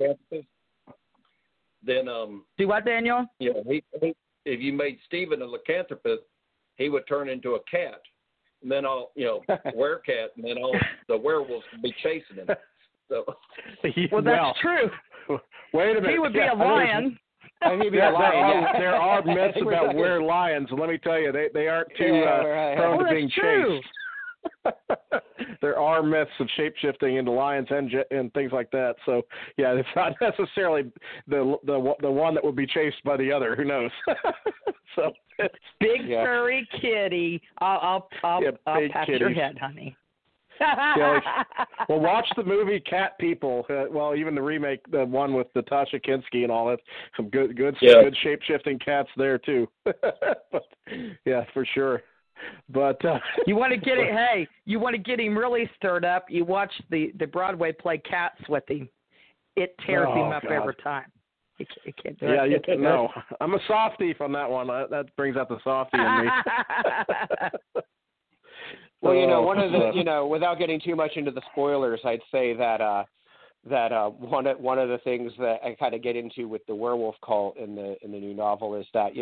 Then do what, Daniel? Yeah, if you made Stephen a lycanthropist, he would turn into a cat, and then werecat, and then all the werewolves would be chasing him. So, well, that's true. Wait a minute. He would be a lion. There are myths about were-lions, and let me tell you, they aren't too prone to being chased. There are myths of shape-shifting into lions and things like that. So, yeah, it's not necessarily the one that would be chased by the other. Who knows? So, big furry kitty. I'll pat your head, honey. Well, watch the movie Cat People. Even the remake, the one with Natasha Kinski and all that. Some good shape-shifting cats there too. But, yeah, for sure. But you want to get it? Hey, you want to get him really stirred up? You watch the Broadway play Cats with him. It tears him up every time. He can't do it. Yeah, no, I'm a softie on that one. That brings out the softie in me. Well, one of the without getting too much into the spoilers, I'd say that one of the things that I kind of get into with the werewolf cult in the new novel is that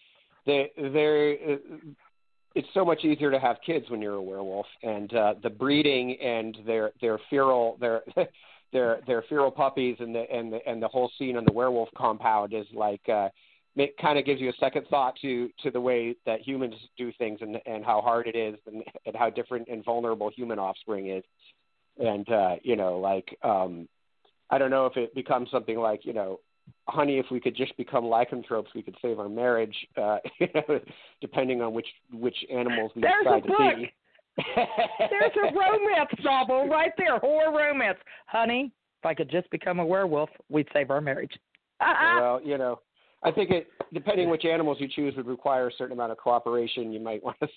it's so much easier to have kids when you're a werewolf, and the breeding and their feral puppies and the whole scene on the werewolf compound is like it kind of gives you a second thought to the way that humans do things and how hard it is and how different and vulnerable human offspring is, and I don't know if it becomes something like honey, if we could just become lycanthropes, we could save our marriage, depending on which animals we decide to be. There's a romance novel right there, horror romance. Honey, if I could just become a werewolf, we'd save our marriage. Well, I think depending which animals you choose would require a certain amount of cooperation. You might want to,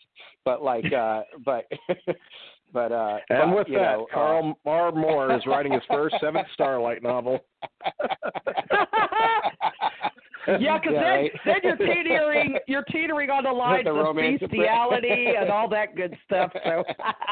and with that, Carl R. Moore is writing his first 7th Starlight novel. Yeah, because then you're teetering on the lines of bestiality and all that good stuff. So,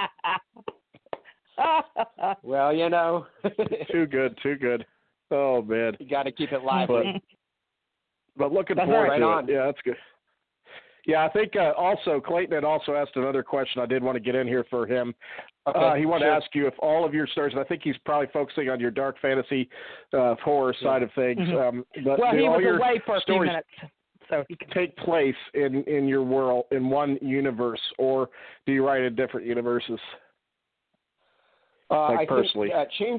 well, too good. Oh man, you got to keep it lively. But looking forward to it. Yeah, that's good. Yeah, I think also Clayton had also asked another question I did want to get in here for him. He wanted to ask you if all of your stories, and I think he's probably focusing on your dark fantasy horror side of things. But he all was your away for a few stories minutes, so he can take place in your world, in one universe, or do you write in different universes? personally?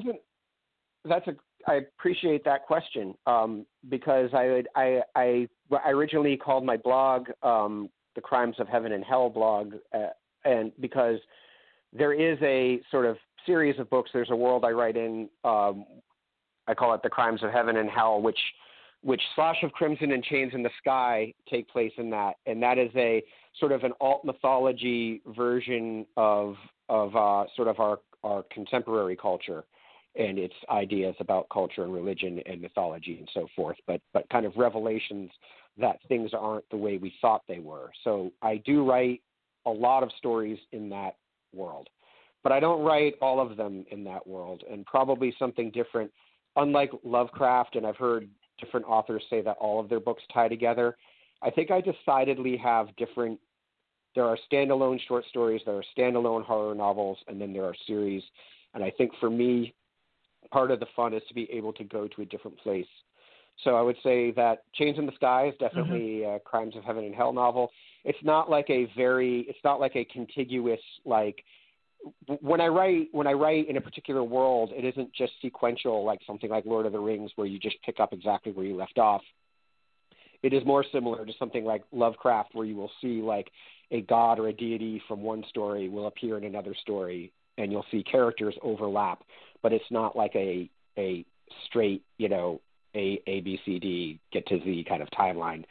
I appreciate that question because I originally called my blog the Crimes of Heaven and Hell blog, and because there is a sort of series of books. There's a world I write in. I call it the Crimes of Heaven and Hell, which Slash of Crimson and Chains in the Sky take place in that, and that is a sort of an alt mythology version of sort of our contemporary culture and its ideas about culture and religion and mythology and so forth, but kind of revelations that things aren't the way we thought they were. So I do write a lot of stories in that world, but I don't write all of them in that world, and probably something different. Unlike Lovecraft, and I've heard different authors say that all of their books tie together, I think I decidedly have different. There are standalone short stories, there are standalone horror novels, and then there are series. And I think for me, part of the fun is to be able to go to a different place. So I would say that Chains in the Sky is definitely a Crimes of Heaven and Hell novel. It's not like a contiguous, like, when I write in a particular world, it isn't just sequential like something like Lord of the Rings where you just pick up exactly where you left off. It is more similar to something like Lovecraft where you will see like a god or a deity from one story will appear in another story, and you'll see characters overlap, but it's not like a straight, A, B, C, D, get to Z kind of timeline.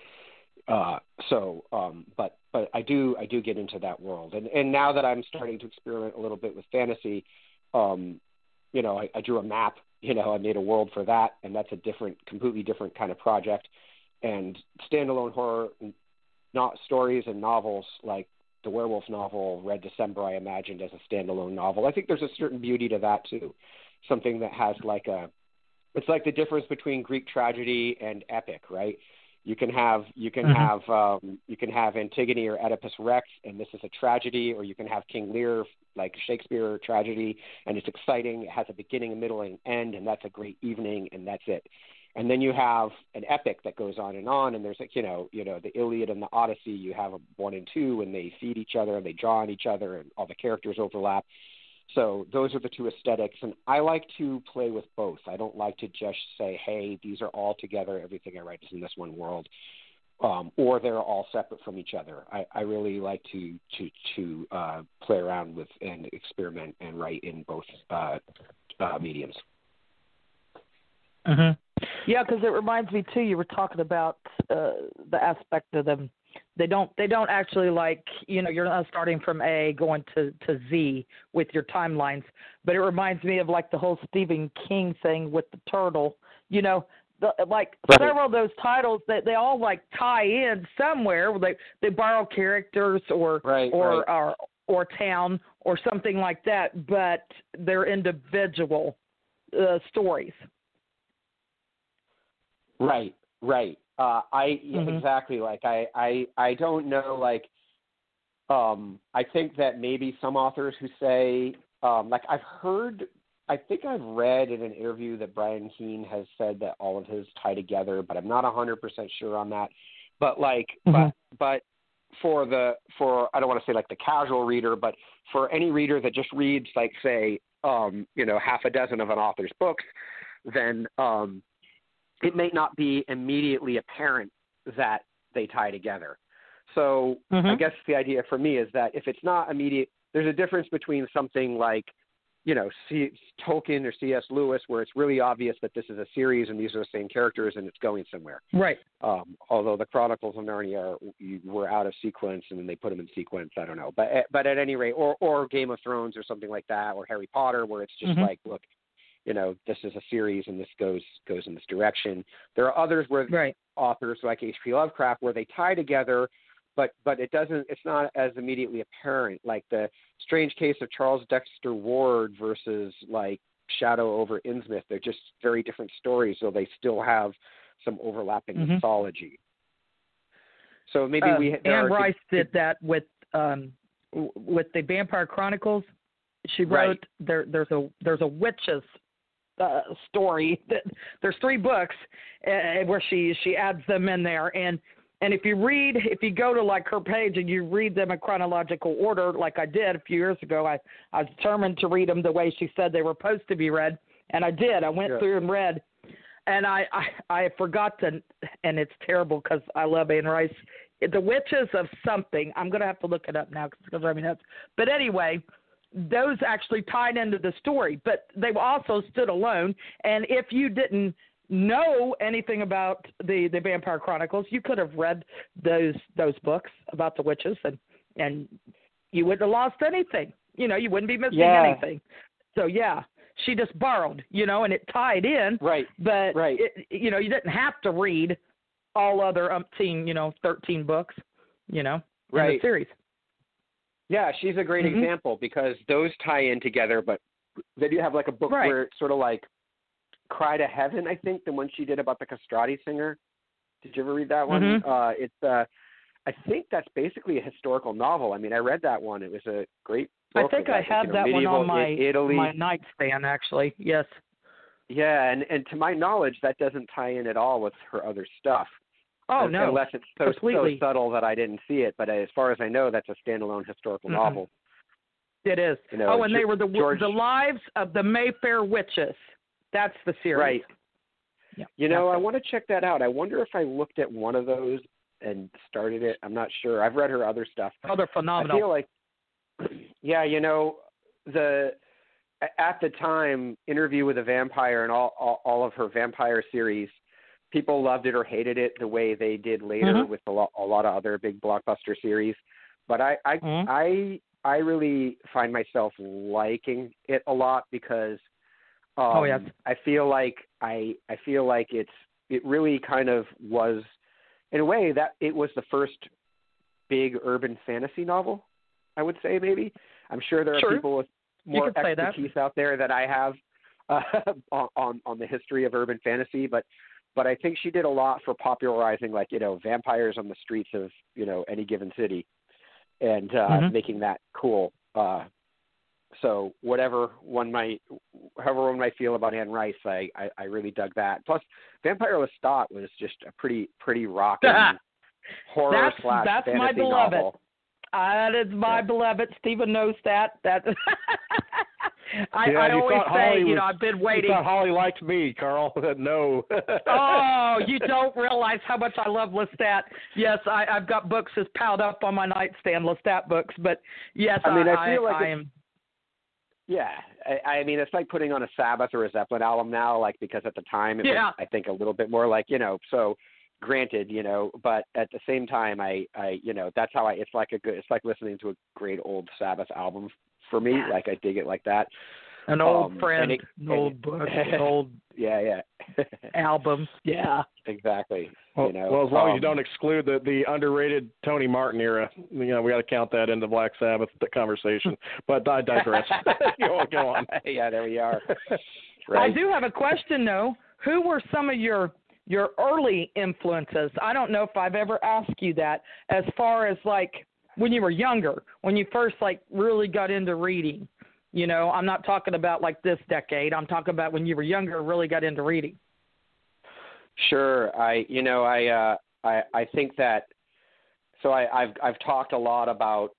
But I do get into that world, and now that I'm starting to experiment a little bit with fantasy, I drew a map, I made a world for that, and that's a completely different kind of project. And standalone horror, not stories and novels like the werewolf novel Red December, I imagined as a standalone novel. I think there's a certain beauty to that too, something that has it's like the difference between Greek tragedy and epic, right? You can have Antigone or Oedipus Rex, and this is a tragedy, or you can have King Lear, like Shakespeare tragedy, and it's exciting. It has a beginning, a middle, and an end, and that's a great evening, and that's it. And then you have an epic that goes on, and there's the Iliad and the Odyssey. You have 1 and 2, and they feed each other, and they draw on each other, and all the characters overlap. So those are the two aesthetics, and I like to play with both. I don't like to just say, hey, these are all together, everything I write is in this one world, or they're all separate from each other. I really like to play around with and experiment and write in both mediums. Yeah, because it reminds me, too, you were talking about the aspect of them. They don't actually you're not starting from A going to Z with your timelines, but it reminds me of like the whole Stephen King thing with the turtle, several of those titles that they all tie in somewhere. They borrow characters or town or something like that, but they're individual stories. Right. Exactly. I don't know. I think that maybe some authors who say, I think I've read in an interview that Brian Keene has said that all of his tie together, but I'm not 100% sure on that. But but for I don't want to say the casual reader, but for any reader that just reads half a dozen of an author's books, then it may not be immediately apparent that they tie together. So I guess the idea for me is that if it's not immediate, there's a difference between something like, Tolkien or C.S. Lewis, where it's really obvious that this is a series and these are the same characters and it's going somewhere. Right. Although the Chronicles of Narnia were out of sequence and then they put them in sequence, I don't know. But at any rate, or Game of Thrones or something like that, or Harry Potter, where it's just look, this is a series and this goes in this direction. There are others where authors like H.P. Lovecraft where they tie together, but it's not as immediately apparent. Like the Strange Case of Charles Dexter Ward versus Shadow over Innsmouth. They're just very different stories, so they still have some overlapping mythology. So maybe Anne Rice did that with the Vampire Chronicles. She wrote there's a witches story. There's 3 books where she adds them in there, and And if you go to like her page and you read them in chronological order, like I did a few years ago, I was determined to read them the way she said they were supposed to be read, and I did. I went through and read, and I forgot to, and it's terrible because I love Anne Rice. The Witches of something. I'm going to have to look it up now because it's driving me nuts. But anyway, those actually tied into the story, but they also stood alone. And if you didn't know anything about the Vampire Chronicles, you could have read those books about the witches, and you wouldn't have lost anything. You know, you wouldn't be missing anything. So yeah, she just borrowed, you know, and it tied in. Right. But right. You know, you didn't have to read all other 13 books, you know, in the series. Yeah, she's a great example because those tie in together, but then you have like a book where it's sort of like Cry to Heaven, I think, the one she did about the castrati singer. Did you ever read that one? I think that's basically a historical novel. I mean, I read that one. It was a great book. I think I had that one on my nightstand, actually. Yes. Yeah, and to my knowledge, that doesn't tie in at all with her other stuff. Oh, no. Unless it's so subtle that I didn't see it. But as far as I know, that's a standalone historical novel. It is. You know, and they were the Lives of the Mayfair Witches. That's the series. Right. Yeah, you know, I want to check that out. I wonder if I looked at one of those and started it. I'm not sure. I've read her other stuff. Oh, they're phenomenal. I feel like, yeah, you know, at the time, Interview with a Vampire and all of her vampire series, people loved it or hated it the way they did later with a lot of other big blockbuster series. But I really find myself liking it a lot because I feel like it really kind of was, in a way, that it was the first big urban fantasy novel, I would say, maybe. I'm sure there are people with more expertise out there than I have on the history of urban fantasy, but I think she did a lot for popularizing, like, you know, vampires on the streets of, you know, any given city and making that cool. So however one might feel about Anne Rice, I really dug that. Plus, Vampire Lestat was just a pretty rocking horror / fantasy my beloved novel. That is my beloved. Stephen knows that. I always say, you know, I've been waiting. You thought Holly liked me, Carl. No. Oh, you don't realize how much I love Lestat. Yes, I've got books just piled up on my nightstand, Lestat books. But yes, I mean, I feel like I am. Yeah, I mean, it's like putting on a Sabbath or a Zeppelin album now, like, because at the time it was, I think, a little bit more like, you know, so granted, you know, but at the same time, I you know, that's how it's like listening to a great old Sabbath album for me. Like, I dig it like that. An old friend, an old book, an old album. Yeah, exactly. Well, you know, well, as long as you don't exclude the underrated Tony Martin era, you know, we got to count that into Black Sabbath conversation. But I digress. Go on. Yeah, there we are. Right. I do have a question though. Who were some of your early influences? I don't know if I've ever asked you that. As far as like when you were younger, when you first like really got into reading. You know, I'm not talking about like this decade. I'm talking about when you were younger, really got into reading. Sure. I think that. So I've talked a lot about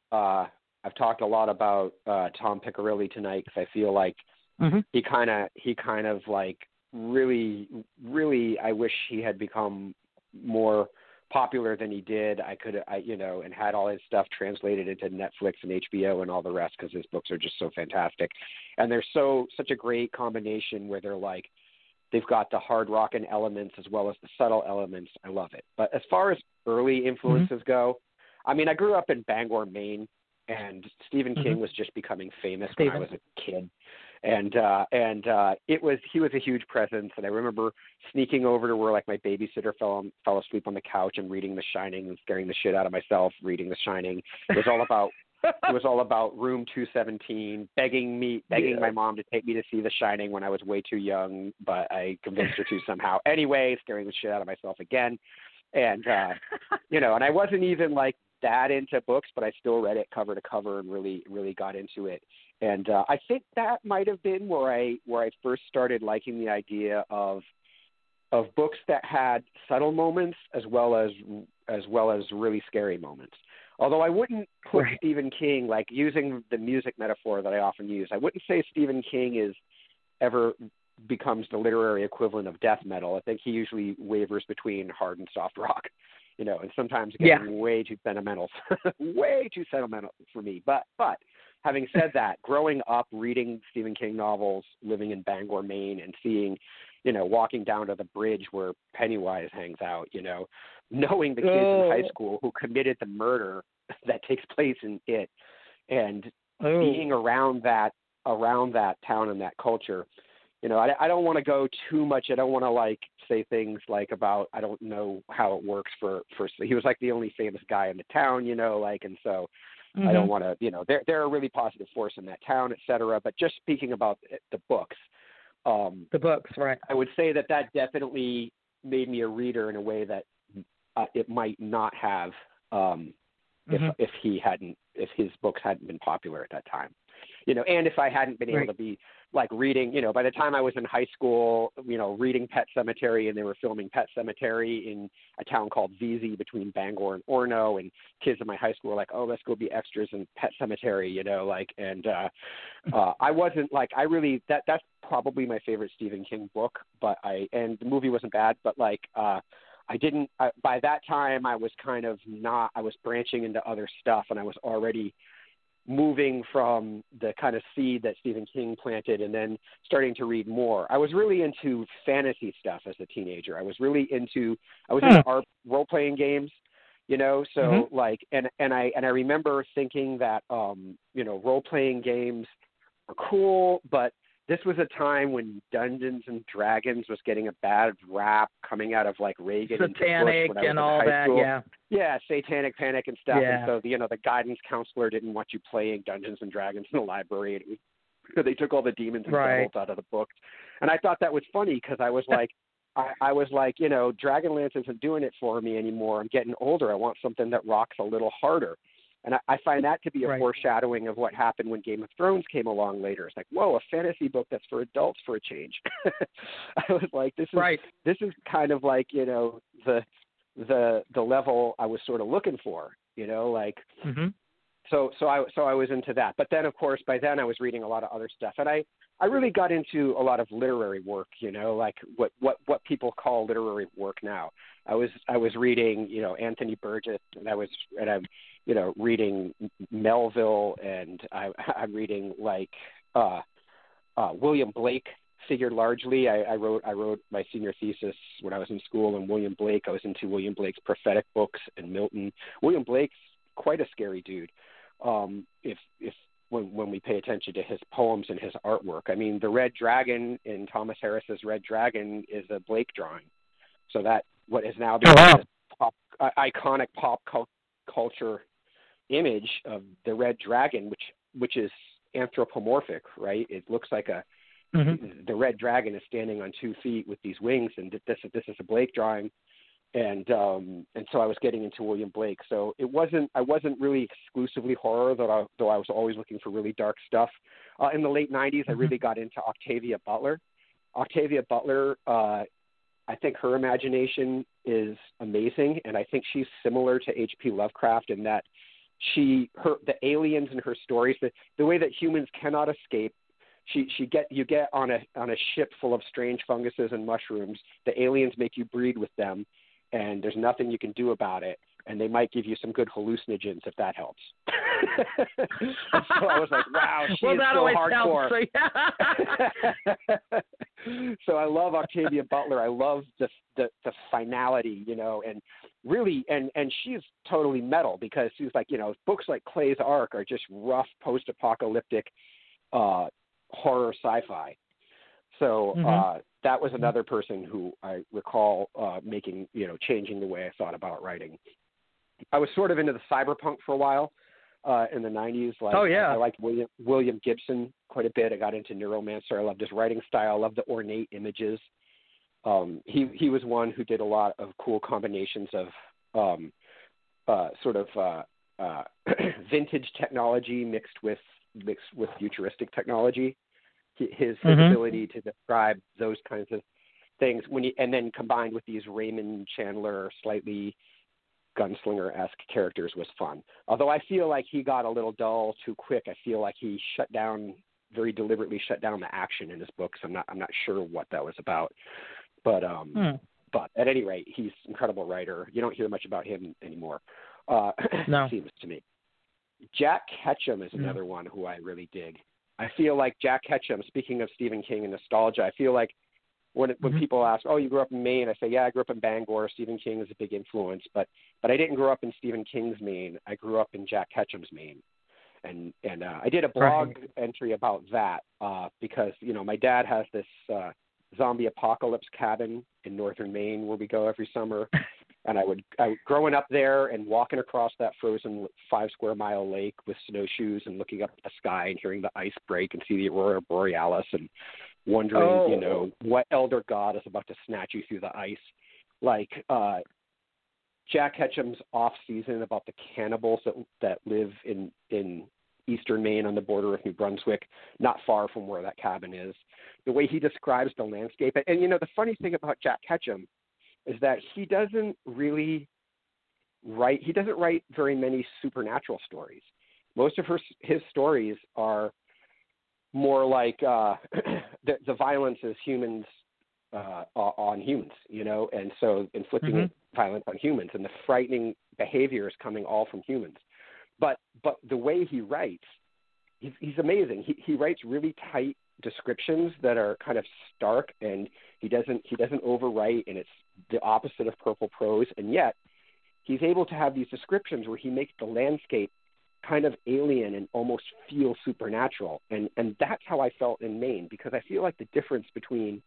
Tom Piccirilli tonight because I feel like he kind of like really I wish he had become more popular than he did. And had all his stuff translated into Netflix and HBO and all the rest because his books are just so fantastic, and they're such a great combination where they're like they've got the hard rockin' elements as well as the subtle elements. I love it. But as far as early influences go, I mean, I grew up in Bangor, Maine, and Stephen King was just becoming famous when I was a kid. And he was a huge presence. And I remember sneaking over to where like my babysitter fell asleep on the couch and reading The Shining and scaring the shit out of myself reading The Shining. It was all about Room 217, begging my mom to take me to see The Shining when I was way too young, but I convinced her to somehow. Anyway, scaring the shit out of myself again. And, and I wasn't even like that into books, but I still read it cover to cover and really, really got into it. And I think that might have been where I first started liking the idea of books that had subtle moments as well as as well as really scary moments. Although I wouldn't put Right. Stephen King, like using the music metaphor that I often use, I wouldn't say Stephen King is ever becomes the literary equivalent of death metal. I think he usually wavers between hard and soft rock, and sometimes getting way too sentimental, way too sentimental for me. But having said that, growing up reading Stephen King novels, living in Bangor, Maine, and seeing, walking down to the bridge where Pennywise hangs out, knowing the kids in high school who committed the murder that takes place in it, and being around that town and that culture. I don't want to go too much. I don't want to say things about, I don't know how it works for he was the only famous guy in the town, and so I don't want to, they're a really positive force in that town, et cetera. But just speaking about the books, right. I would say that definitely made me a reader in a way that it might not have if his books hadn't been popular at that time, and if I hadn't been able to be reading, by the time I was in high school, reading Pet Sematary, and they were filming Pet Sematary in a town called Vesey between Bangor and Orono, and kids in my high school were like, oh, let's go be extras in Pet Sematary, and I wasn't I really, that's probably my favorite Stephen King book, and the movie wasn't bad, but by that time I was I was branching into other stuff, and I was already moving from the kind of seed that Stephen King planted and then starting to read more. I was really into fantasy stuff as a teenager. I was into art role-playing games, so and I remember thinking that, role-playing games are cool, but this was a time when Dungeons and Dragons was getting a bad rap coming out of Reagan Satanic and all that, school. Yeah, satanic panic and stuff. Yeah. And so the guidance counselor didn't want you playing Dungeons and Dragons in the library. And they took all the demons and devils out of the book. And I thought that was funny because I was I was Dragonlance isn't doing it for me anymore. I'm getting older. I want something that rocks a little harder. And I find that to be a foreshadowing of what happened when Game of Thrones came along later. It's whoa, a fantasy book that's for adults for a change. I was this is kind of the level I was sort of looking for, So I was into that. But then, of course, by then I was reading a lot of other stuff, and I really got into a lot of literary work, what people call literary work now. I was reading, Anthony Burgess, and I'm reading Melville, and I'm reading William Blake. Figured largely, I wrote my senior thesis when I was in school on William Blake. I was into William Blake's prophetic books and Milton. William Blake's quite a scary dude. When we pay attention to his poems and his artwork, I mean, the Red Dragon in Thomas Harris's Red Dragon is a Blake drawing. So that what is now become this iconic pop culture image of the Red Dragon, which is anthropomorphic, right? It looks like the Red Dragon is standing on 2 feet with these wings, and this is a Blake drawing, and so I was getting into William Blake. So I wasn't really exclusively horror, though I was always looking for really dark stuff. In the late '90s, I really got into Octavia Butler. Octavia Butler, I think her imagination is amazing, and I think she's similar to H.P. Lovecraft in that the aliens in her stories, the way that humans cannot escape. You get on a ship full of strange funguses and mushrooms. The aliens make you breed with them, and there's nothing you can do about it. And they might give you some good hallucinogens if that helps. And so I was like, wow, she is so hardcore. So I love Octavia Butler. I love the finality, and really, and she's totally metal because she's books like Clay's Ark are just rough post-apocalyptic horror sci-fi. So that was another person who I recall changing the way I thought about writing. I was sort of into the cyberpunk for a while in the 90s. I liked William Gibson quite a bit. I got into Neuromancer. I loved his writing style. I loved the ornate images. He was one who did a lot of cool combinations of vintage technology mixed with futuristic technology. His ability to describe those kinds of things and then combined with these Raymond Chandler slightly gunslinger-esque characters was fun. Although I feel like he got a little dull too quick. I feel like he very deliberately shut down the action in his books. I'm not sure what that was about. But at any rate, he's an incredible writer. You don't hear much about him anymore. No. It seems to me. Jack Ketchum is another one who I really dig. I feel like Jack Ketchum, speaking of Stephen King and nostalgia, I feel like when people ask, "Oh, you grew up in Maine?" I say, "Yeah, I grew up in Bangor. Stephen King is a big influence, but I didn't grow up in Stephen King's Maine. I grew up in Jack Ketchum's Maine." And I did a blog entry about that because, my dad has this zombie apocalypse cabin in northern Maine where we go every summer. And I growing up there and walking across that frozen 5 square mile lake with snowshoes and looking up at the sky and hearing the ice break and see the aurora borealis and wondering, what elder god is about to snatch you through the ice. Like Jack Ketchum's Off Season about the cannibals that live in eastern Maine on the border of New Brunswick, not far from where that cabin is. The way he describes the landscape. And the funny thing about Jack Ketchum is that he doesn't write very many supernatural stories. Most of his stories are more like the violence is humans on humans, and so inflicting violence on humans, and the frightening behavior is coming all from humans. But the way he writes, he's amazing. He writes really tight descriptions that are kind of stark, and he doesn't overwrite, and it's the opposite of purple prose, and yet he's able to have these descriptions where he makes the landscape kind of alien and almost feel supernatural, and that's how I felt in Maine, because I feel like the difference between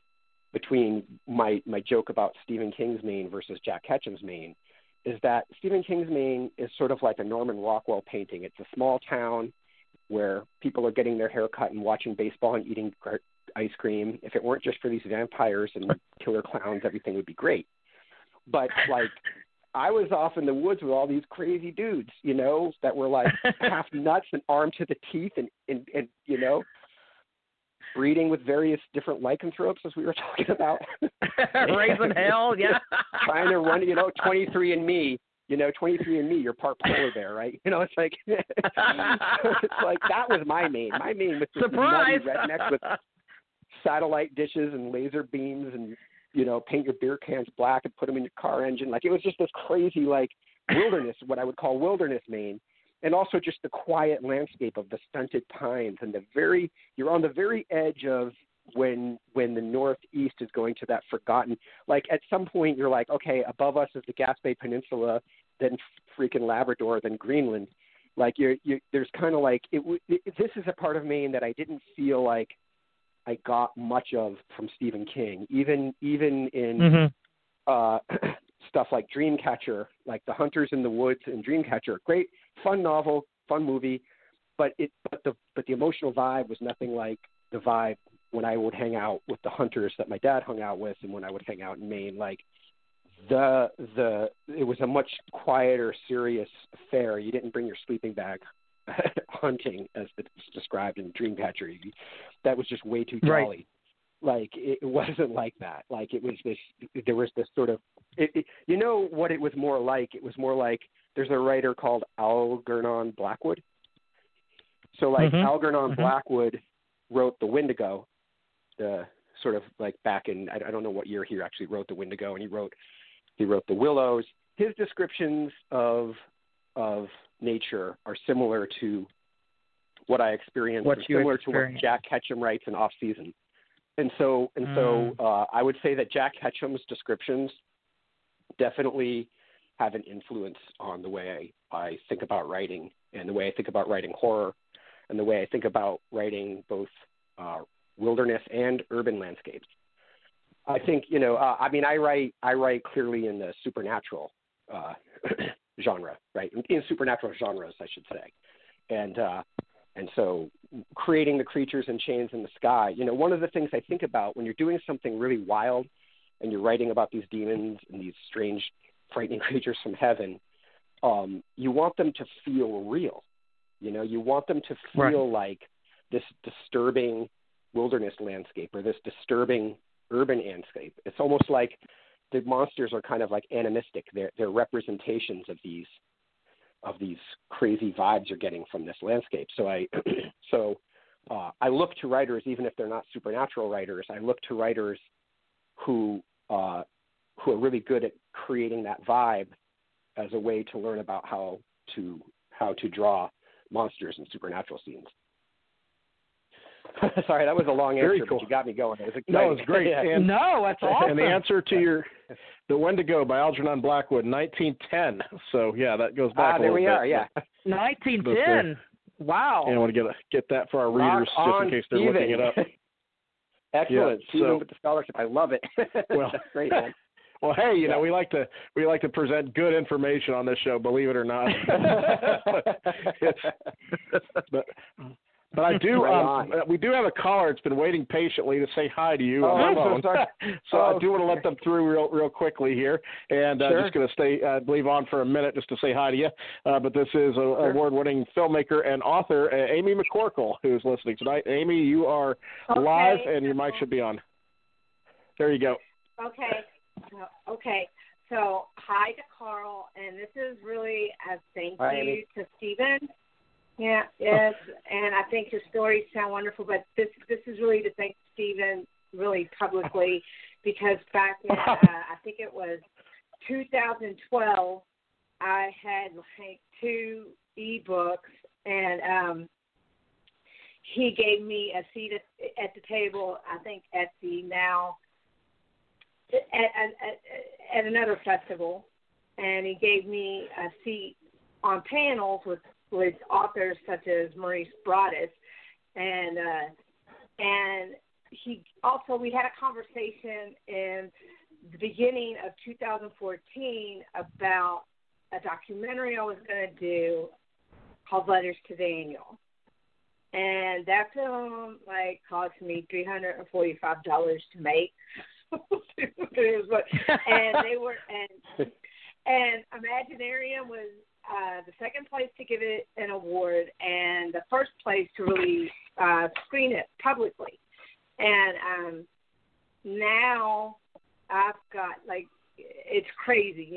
my joke about Stephen King's Maine versus Jack Ketchum's Maine is that Stephen King's Maine is sort of like a Norman Rockwell painting. It's a small town where people are getting their hair cut and watching baseball and eating ice cream. If it weren't just for these vampires and killer clowns, everything would be great. But I was off in the woods with all these crazy dudes, that were like half nuts and armed to the teeth and breeding with various different lycanthropes, as we were talking about. Raising hell, yeah. Trying to run, 23andMe. 23andMe, you're part polar bear, right? It's like, it's like that was my Maine. My Maine was this nutty redneck with satellite dishes and laser beams and, paint your beer cans black and put them in your car engine. Like, it was just this crazy, wilderness, what I would call wilderness Maine. And also just the quiet landscape of the stunted pines and you're on the very edge of when the Northeast is going to that forgotten, at some point you're like, okay, above us is the Gaspé Peninsula, then freaking Labrador, then Greenland. There's kind of this is a part of Maine that I didn't feel like I got much of from Stephen King, even in stuff like Dreamcatcher, like The Hunters in the Woods and Dreamcatcher. Great, fun novel, fun movie, but the emotional vibe was nothing like the vibe when I would hang out with the hunters that my dad hung out with, and when I would hang out in Maine. It was a much quieter, serious affair. You didn't bring your sleeping bag hunting, as it's described in Dreamcatcher. That was just way too jolly. Right. It wasn't like that. It was this. There was this sort of. What it was more like? It was more like there's a writer called Algernon Blackwood. So Algernon Blackwood wrote The Wendigo, the sort of back in I don't know what year he actually wrote The Wendigo, and he wrote The Willows. His descriptions of nature are similar to what I experienced, similar to what Jack Ketchum writes in Off Season. And so I would say that Jack Ketchum's descriptions definitely have an influence on the way I think about writing, and the way I think about writing horror, and the way I think about writing both wilderness and urban landscapes. I think, I write clearly in the supernatural genre, right? In supernatural genres, I should say. And so creating the creatures and chains in the sky, one of the things I think about when you're doing something really wild and you're writing about these demons and these strange, frightening creatures from heaven, you want them to feel real. You want them to feel like this disturbing wilderness landscape or this disturbing urban landscape. It's almost like the monsters are kind of like animistic. They're representations of these crazy vibes you're getting from this landscape. So I look to writers, even if they're not supernatural writers. I look to writers who are really good at creating that vibe as a way to learn about how to draw monsters and supernatural scenes. Sorry, that was a long answer, cool. but you got me going. It was No, it was great. And, no, that's awesome. And the answer to the Wendigo by Algernon Blackwood, 1910. So yeah, that goes back. There we bit, are. Yeah, 1910. Wow. And I want to get that for our readers, just in case they're Steven. looking it up. Excellent. Yeah, Steven with the scholarship. I love it. Well, that's great, man. Well, hey, we like to present good information on this show, believe it or not. But I do. We do have a caller that's been waiting patiently to say hi to you on the phone. So sorry. So I do want to let them through real quickly here, and Sure. just going to stay leave on for a minute just to say hi to you. But this is award-winning filmmaker and author Amy McCorkle who's listening tonight. Amy, you are live, and your mic should be on. There you go. Okay. So hi to Carl, and this is really a thank Hi, you Amy. to Stephen. Yeah, yes, and I think your stories sound wonderful, but this is really to thank Stephen really publicly, because back in, I think it was 2012, I had like 2 ebooks, and he gave me a seat at the table, I think at the now, at another festival, and he gave me a seat on panels with authors such as Maurice Broaddus, and we had a conversation in the beginning of 2014 about a documentary I was going to do called Letters to Daniel, and that film cost me $345 to make. And they were and Imaginarium was the second place to give it an award, and the first place to really screen it publicly. And now I've got it's crazy,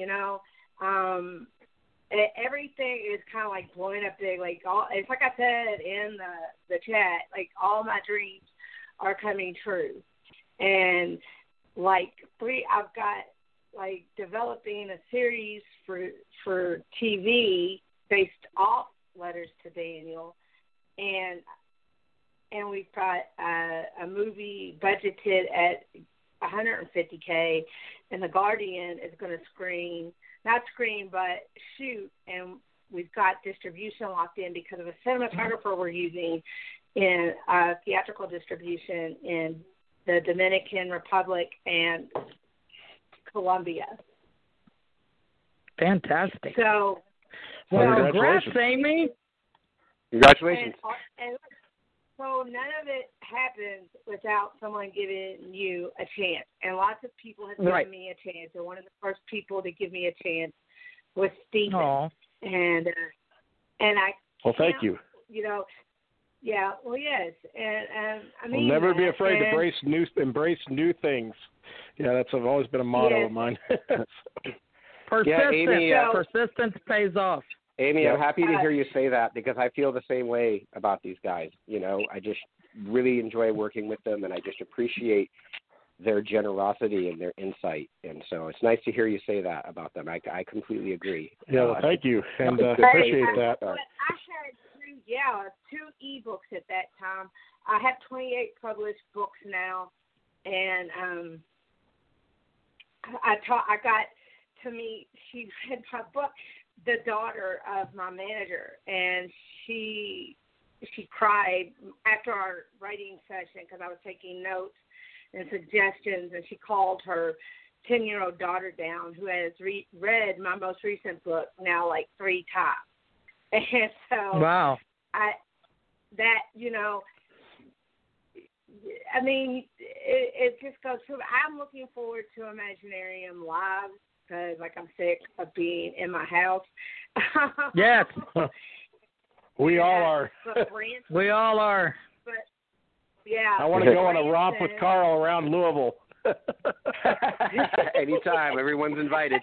everything is kind of blowing up big. It's like I said in the chat, all my dreams are coming true, and I've got developing a series for TV based off Letters to Daniel, and we've got a movie budgeted at $150K, and The Guardian is going to shoot, and we've got distribution locked in because of a cinematographer we're using in theatrical distribution in the Dominican Republic and Colombia. Fantastic. So, congrats, Amy. Congratulations. And so none of it happens without someone giving you a chance. And lots of people have given me a chance. And one of the first people to give me a chance was Stephen. Aww. And I. Well, thank you. Yeah. Well, yes, and I mean. We'll never be afraid to embrace new things. Yeah, that's always been a motto of mine. Persistence pays off. Amy, I'm happy to hear you say that, because I feel the same way about these guys. I just really enjoy working with them, and I just appreciate their generosity and their insight. And so it's nice to hear you say that about them. I completely agree. Yeah, well, thank you, and appreciate that. I had 2 ebooks at that time. I have 28 published books now, and she read my book, the daughter of my manager, and she cried after our writing session because I was taking notes and suggestions, and she called her 10-year-old daughter down, who has read my most recent book now 3 times. And so wow. It just goes through. I'm looking forward to Imaginarium Live because, I'm sick of being in my house. Yes. We all are. We all are. But, yeah. I want to go on a romp with Carl around Louisville. Anytime, everyone's invited.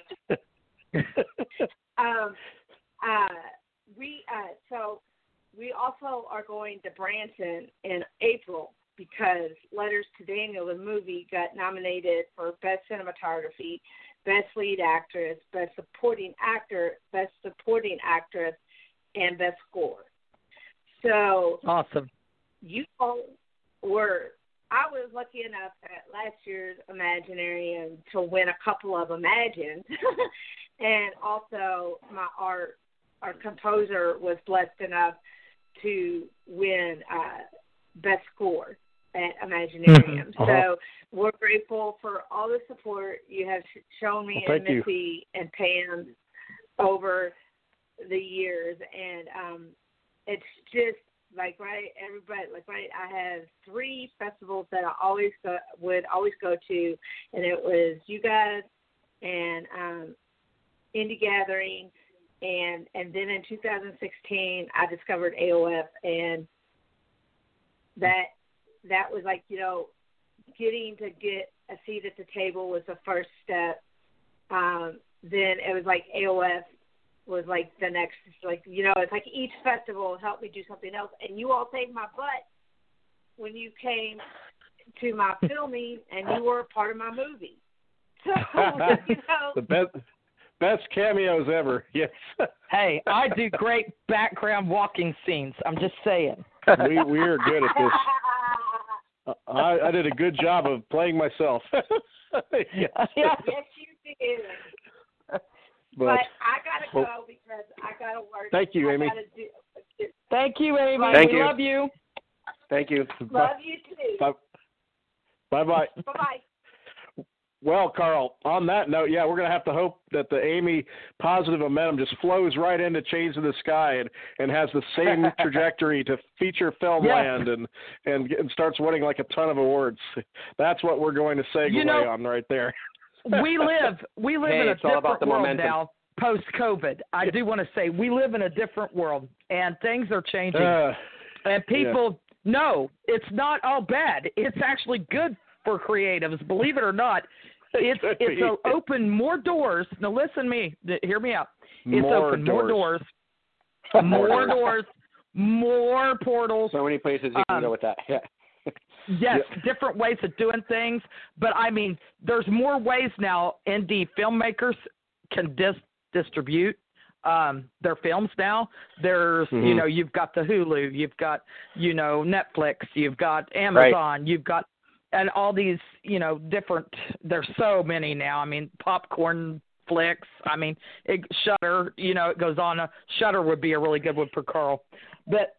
We also are going to Branson in April because Letters to Daniel, the movie, got nominated for Best Cinematography, Best Lead Actress, Best Supporting Actor, Best Supporting Actress, and Best Score. So awesome. You all were. I was lucky enough at last year's Imaginarium to win a couple of Imagines, and also our composer was blessed enough to win Best Score at Imaginarium. So we're grateful for all the support you have shown me and Missy and Pam over the years, and it's just I have 3 festivals that I would always go to, and it was you guys and Indie Gathering, and then in 2016 I discovered AOF, and that was like, getting to get a seat at the table was the first step. Then it was like AOF was like the next, it's like each festival helped me do something else. And you all saved my butt when you came to my filming, and you were a part of my movie. So, the best cameos ever. Yes. Hey, I do great background walking scenes. I'm just saying. We are good at this. I did a good job of playing myself. Yes, you did. But I gotta go because I gotta work. Thank you, Amy. Thank you, Amy. Thank we you. love you. Thank you. Love you too. Bye. Bye. Well, Carl, on that note, we're going to have to hope that the Amy positive momentum just flows right into Chains of the Sky and has the same trajectory to feature Filmland and starts winning like a ton of awards. That's what we're going to segue on right there. we live in a different world momentum. now, post-COVID. I do want to say we live in a different world, and things are changing. And people know it's not all bad. It's actually good for creatives, believe it or not. It's opened more doors. Now listen to me. Hear me out. It's opened more doors. More doors. More portals. So many places you can go with that. Yeah. Yes, different ways of doing things. But, I mean, there's more ways now indie filmmakers can distribute their films now. There's, you've got the Hulu, you've got, Netflix, you've got Amazon, you've got, and all these, different, there's so many now. I mean, Popcorn Flicks, Shudder, it goes on. Shudder would be a really good one for Carl. But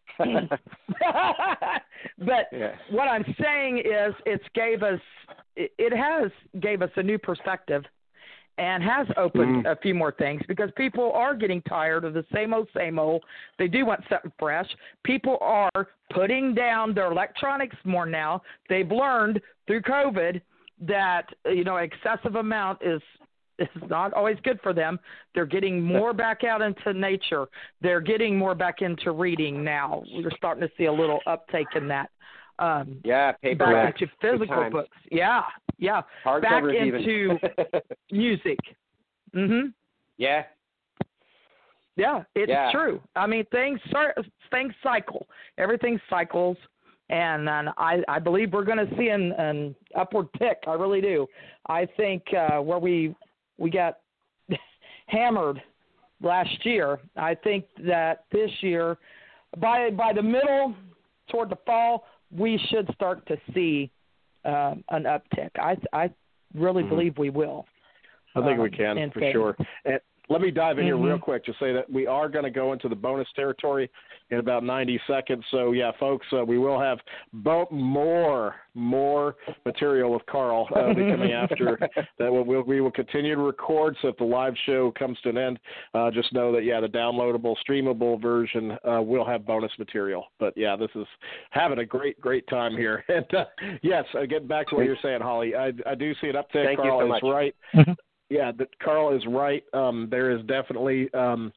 what I'm saying is it has gave us a new perspective and has opened a few more things because people are getting tired of the same old. They do want something fresh. People are putting down their electronics more now. They've learned through COVID that, excessive amount is not always good for them. They're getting more back out into nature. They're getting more back into reading now. We're starting to see a little uptake in that. Paperback. Back into physical books. Yeah. Back into music. Mm-hmm. Yeah. Yeah, it's true. I mean, things cycle. Everything cycles. And I believe we're going to see an upward tick. I really do. I think where we got hammered last year, I think that this year, by the middle toward the fall, we should start to see an uptick. I really believe we will. I think we can, for sure. And let me dive in here real quick to say that we are going to go into the bonus territory in about 90 seconds. So, folks, we will have more material with Carl coming after that. We will continue to record. So if the live show comes to an end, just know that, the downloadable, streamable version will have bonus material. But, this is having a great time here. And, getting back to what you're saying, Holly, I do see an uptick. Thank Carl you so much. Right. Carl is right. There is definitely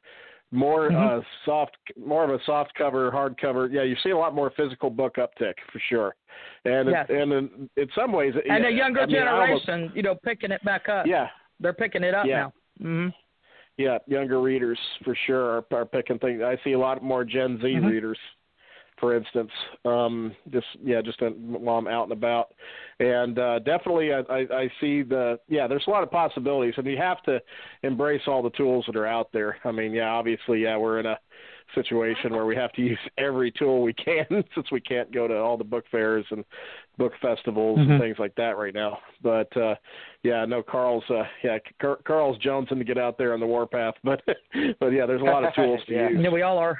more more of a soft cover, hard cover. Yeah, you see a lot more physical book uptick for sure, and Yes. in some ways, And yeah, the younger I mean, generation, picking it back up. Yeah, they're picking it up now. Mm-hmm. Yeah, younger readers for sure are picking things. I see a lot more Gen Z readers, for instance, just while I'm out and about, and definitely I see there's a lot of possibilities, and you have to embrace all the tools that are out there. I mean, obviously, we're in a situation where we have to use every tool we can since we can't go to all the book fairs and book festivals and things like that right now. But Carl's jonesing to get out there on the warpath, but there's a lot of tools to use. Yeah, we all are.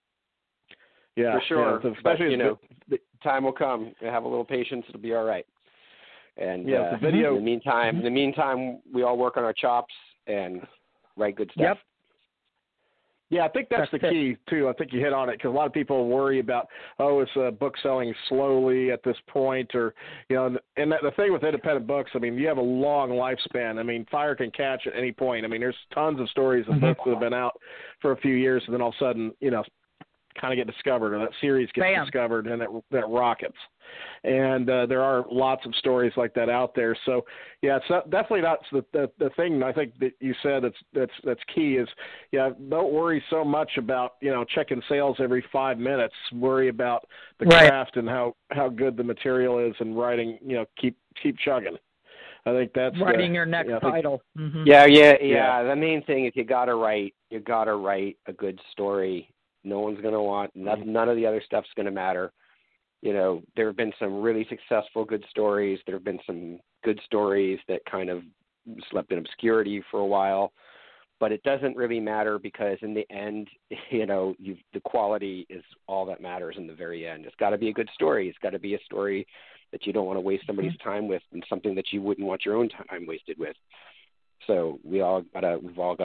Yeah, for sure. Yeah, especially the time will come. Have a little patience; it'll be all right. And the video. In the meantime, we all work on our chops and write good stuff. Yep. Yeah, I think that's the key too. I think you hit on it because a lot of people worry about, is a book selling slowly at this point, or and the thing with independent books, I mean, you have a long lifespan. I mean, fire can catch at any point. I mean, there's tons of stories of books that have been out for a few years, and then all of a sudden, kind of get discovered, or that series gets discovered, and that rockets. And there are lots of stories like that out there. So it's definitely not the thing. I think that you said that's key is don't worry so much about checking sales every 5 minutes. Worry about the craft and how good the material is, and writing. Keep chugging. I think that's writing your next title. Mm-hmm. Yeah. The main thing is you gotta write a good story. No one's going to want, none of the other stuff's going to matter. There have been some really successful good stories. There have been some good stories that kind of slept in obscurity for a while. But it doesn't really matter because in the end, the quality is all that matters in the very end. It's got to be a good story. It's got to be a story that you don't want to waste somebody's time with, and something that you wouldn't want your own time wasted with. So we've all got to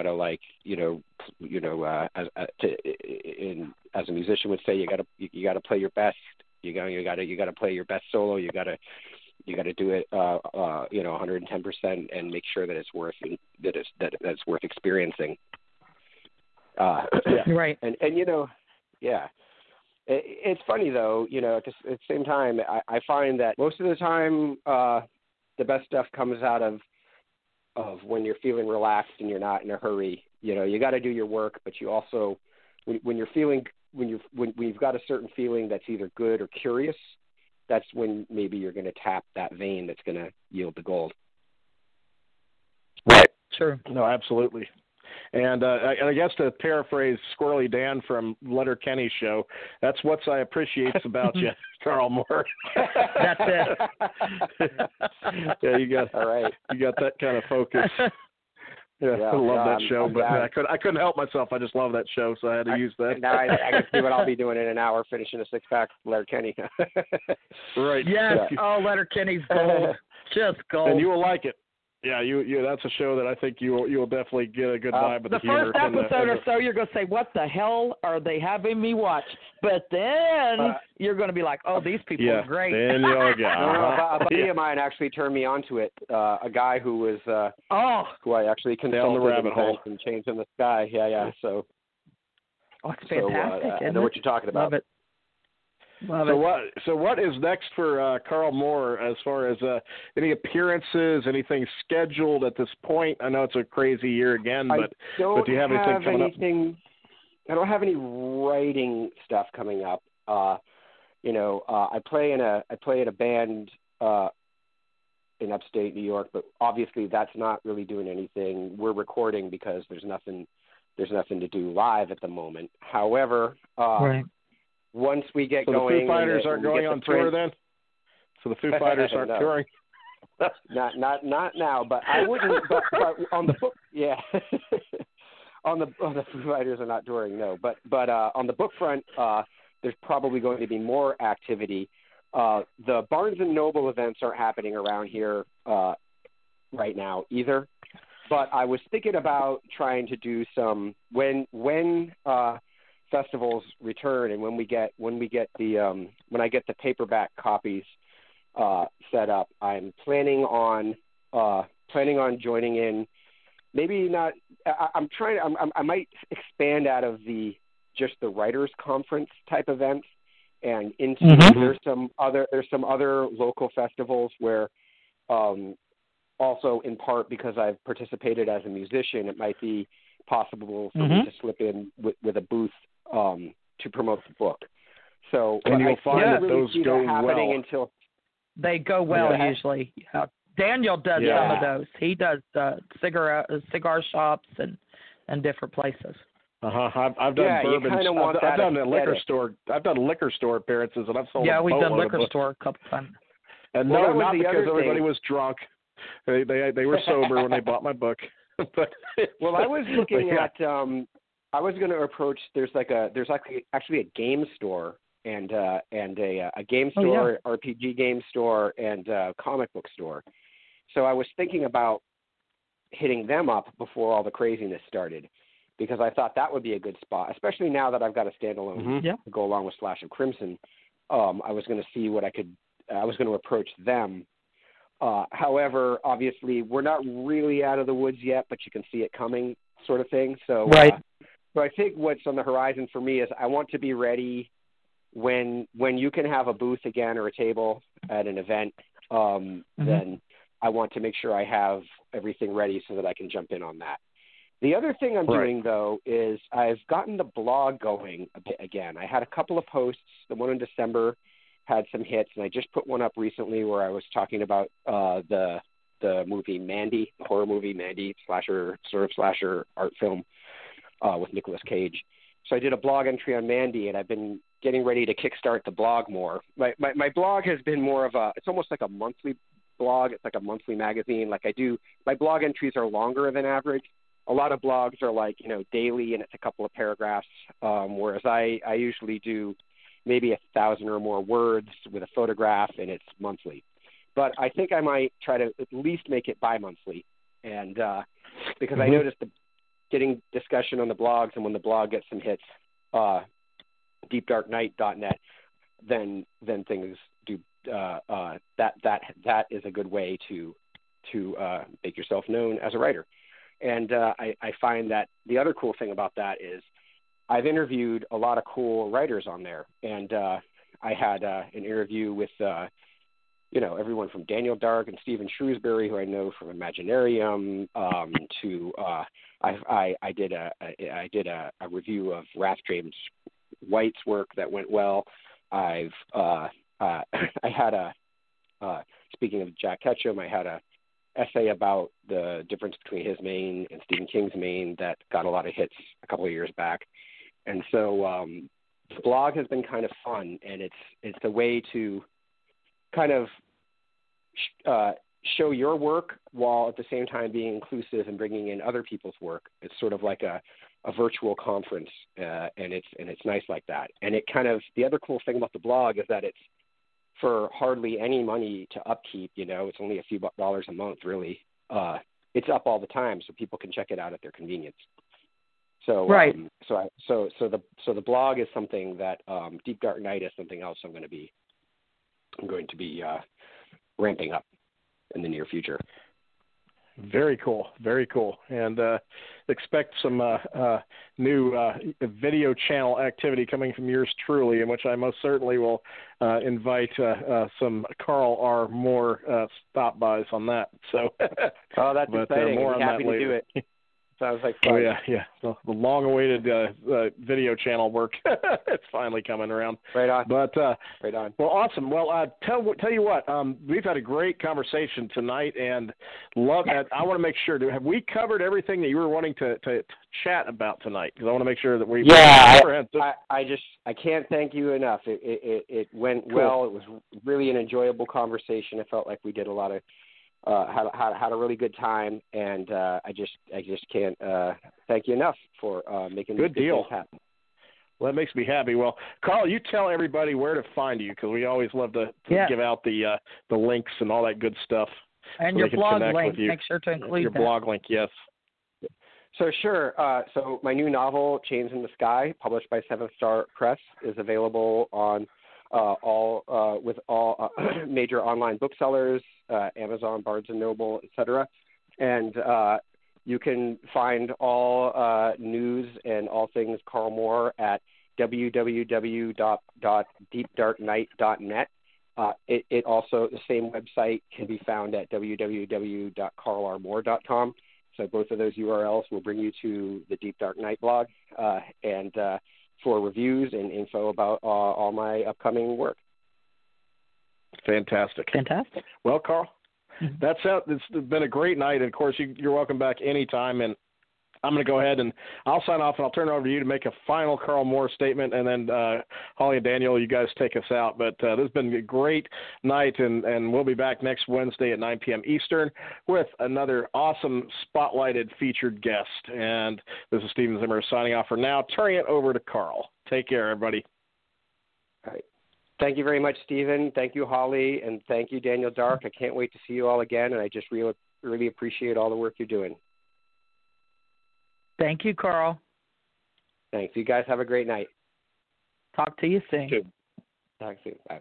as a musician would say, you got to play your best. You got to play your best solo. You got to do it 110% and make sure that it's worth that's worth experiencing. Right. And it's funny though, at the same time, I find that most of the time the best stuff comes out of when you're feeling relaxed and you're not in a hurry. You got to do your work, but you also, when you've got a certain feeling that's either good or curious, that's when maybe you're going to tap that vein that's going to yield the gold. Right. Sure. No, absolutely. And I guess to paraphrase Squirrely Dan from Letterkenny's show, that's what I appreciate about you, Carl Moore. That's it. Yeah, you got that kind of focus. I love that show, but I couldn't help myself. I just love that show, so I had to use that. Now I can see what I'll be doing in an hour, finishing a 6-pack Letterkenny. Right. Yes. Oh, Letterkenny's gold. Just gold. And you will like it. Yeah, that's a show that I think you'll definitely get a good vibe of the humor. The first episode or so, you're going to say, what the hell are they having me watch? But then you're going to be like, oh, these people are great. Then you'll go. A buddy of mine actually turned me onto it. A guy who was who I actually consulted down the rabbit hole and changed in the sky. Yeah. So, it's fantastic. I know what you're talking about. Love it. So what is next for Carl Moore as far as any appearances, anything scheduled at this point? I know it's a crazy year again, but do you have anything coming up? I don't have any writing stuff coming up. I play in a band in upstate New York, but obviously that's not really doing anything. We're recording because there's nothing to do live at the moment. However, once we get going, the Foo Fighters aren't going on tour then. So the Foo Fighters aren't touring. Not now, but I wouldn't. But on the book, yeah. on the Foo Fighters are not touring, no. But on the book front, there's probably going to be more activity. The Barnes and Noble events aren't happening around here right now either. But I was thinking about trying to do some when festivals return, and when I get the paperback copies set up, I'm planning on joining in maybe not. I'm trying. I might expand out of just the writers' conference type events and into there's some other local festivals where, also in part because I've participated as a musician, it might be possible for me to slip in with a booth to promote the book. So and you'll find that really those go well. Until they go well usually. Yeah. Daniel does some of those. He does cigar shops and different places. I've done bourbon. I've done a liquor store. I've done liquor store appearances, and I've sold. Yeah, we've done liquor store a couple times. And not because everybody was drunk. They were sober when they bought my book. But well, I was looking at. I was going to approach. There's actually a game store and a game store, RPG game store, and a comic book store. So I was thinking about hitting them up before all the craziness started, because I thought that would be a good spot, especially now that I've got a standalone to go along with Slash of Crimson. I was going to see what I could. I was going to approach them. However, obviously, we're not really out of the woods yet, but you can see it coming, sort of thing. So, so I think what's on the horizon for me is I want to be ready when you can have a booth again or a table at an event. Then I want to make sure I have everything ready so that I can jump in on that. The other thing I'm doing, though, is I've gotten the blog going a bit again. I had a couple of posts. The one in December had some hits, and I just put one up recently where I was talking about the movie Mandy, the horror movie Mandy, slasher art film with Nicolas Cage. So I did a blog entry on Mandy, and I've been getting ready to kickstart the blog more. My blog has been more of it's almost like a monthly blog. It's like a monthly magazine. My blog entries are longer than average. A lot of blogs are daily, and it's a couple of paragraphs, whereas I usually do maybe 1,000 or more words with a photograph, and it's monthly. But I think I might try to at least make it bi-monthly, and because I noticed getting discussion on the blogs, and when the blog gets some hits, deepdarknight.net, then things do. That is a good way to make yourself known as a writer. And I find that the other cool thing about that is I've interviewed a lot of cool writers on there. And I had an interview with, everyone from Daniel Dark and Stephen Shrewsbury, who I know from Imaginarium, to I did a review of Wrath James White's work that went well. I had speaking of Jack Ketchum, I had a essay about the difference between his main and Stephen King's main that got a lot of hits a couple of years back. And so the blog has been kind of fun, and it's a way to kind of show your work while at the same time being inclusive and bringing in other people's work. It's sort of like a virtual conference, and it's nice like that. And it kind of, the other cool thing about the blog is that it's for hardly any money to upkeep. It's only a few dollars a month, really. It's up all the time, so people can check it out at their convenience. So so the blog is something that Deep Dark Night is something else I'm going to be ramping up in the near future. Very cool, very cool, and expect some new video channel activity coming from yours truly, in which I most certainly will invite some Carl R. Moore stop-bys on that. So, that's exciting. More I'm on happy that to later. do it. Sounds like fun. Oh, yeah. The long-awaited video channel work. It's finally coming around. Right on. But right on. Well, awesome. Well, tell you what, we've had a great conversation tonight, and love that. I want to make sure. Have we covered everything that you were wanting to chat about tonight? Because I want to make sure that we. Yeah, I can't thank you enough. It went cool. well. It was really an enjoyable conversation. I felt like we did a lot of. Had a really good time, and I just can't thank you enough for making good deal happen. Well, that makes me happy. Well, Carl, you tell everybody where to find you, because we always love to give out the links and all that good stuff. And your blog link, make sure to include your blog link, yes. So sure. So my new novel, Chains in the Sky, published by Seventh Star Press, is available on all major online booksellers, Amazon, Barnes and Noble, etc. And You can find all news and all things Carl Moore at www.deepdarknight.net. It also, the same website can be found at www.carlrmoore.com. So both of those URLs will bring you to the Deep Dark Night blog and for reviews and info about all my upcoming work. Fantastic. Well, Carl, that's it. It's been a great night. And, of course, you're welcome back anytime. And I'm going to go ahead and I'll sign off, and I'll turn it over to you to make a final Carl Moore statement. And then, Holly and Daniel, you guys take us out. But this has been a great night, and we'll be back next Wednesday at 9 p.m. Eastern with another awesome spotlighted featured guest. And this is Steven Zimmer signing off for now, turning it over to Carl. Take care, everybody. All right. Thank you very much, Stephen. Thank you, Holly, and thank you, Daniel Dark. I can't wait to see you all again, and I just really appreciate all the work you're doing. Thank you, Carl. Thanks. You guys have a great night. Talk to you soon. Talk soon. Bye.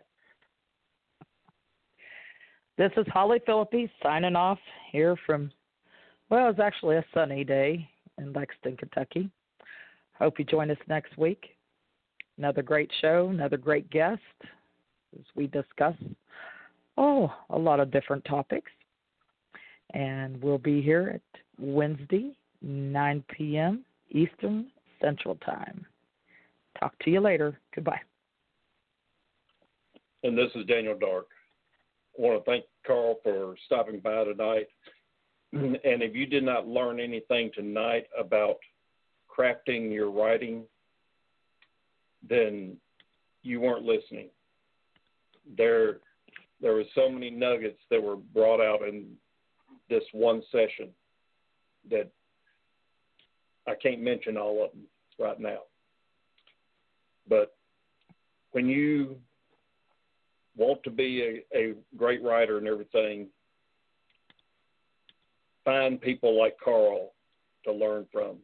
This is Holly Philippi signing off here from, well, it's actually a sunny day in Lexington, Kentucky. Hope you join us next week. Another great show, another great guest as we discuss, a lot of different topics. And we'll be here at Wednesday, 9 p.m. Eastern Central Time. Talk to you later. Goodbye. And this is Daniel Dark. I want to thank Carl for stopping by tonight. And if you did not learn anything tonight about crafting your writing, then you weren't listening. There were so many nuggets that were brought out in this one session that I can't mention all of them right now. But when you want to be a great writer and everything, find people like Carl to learn from.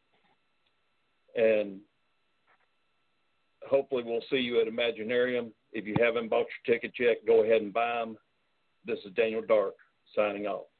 And hopefully we'll see you at Imaginarium. If you haven't bought your tickets yet, go ahead and buy them. This is Daniel Dark signing off.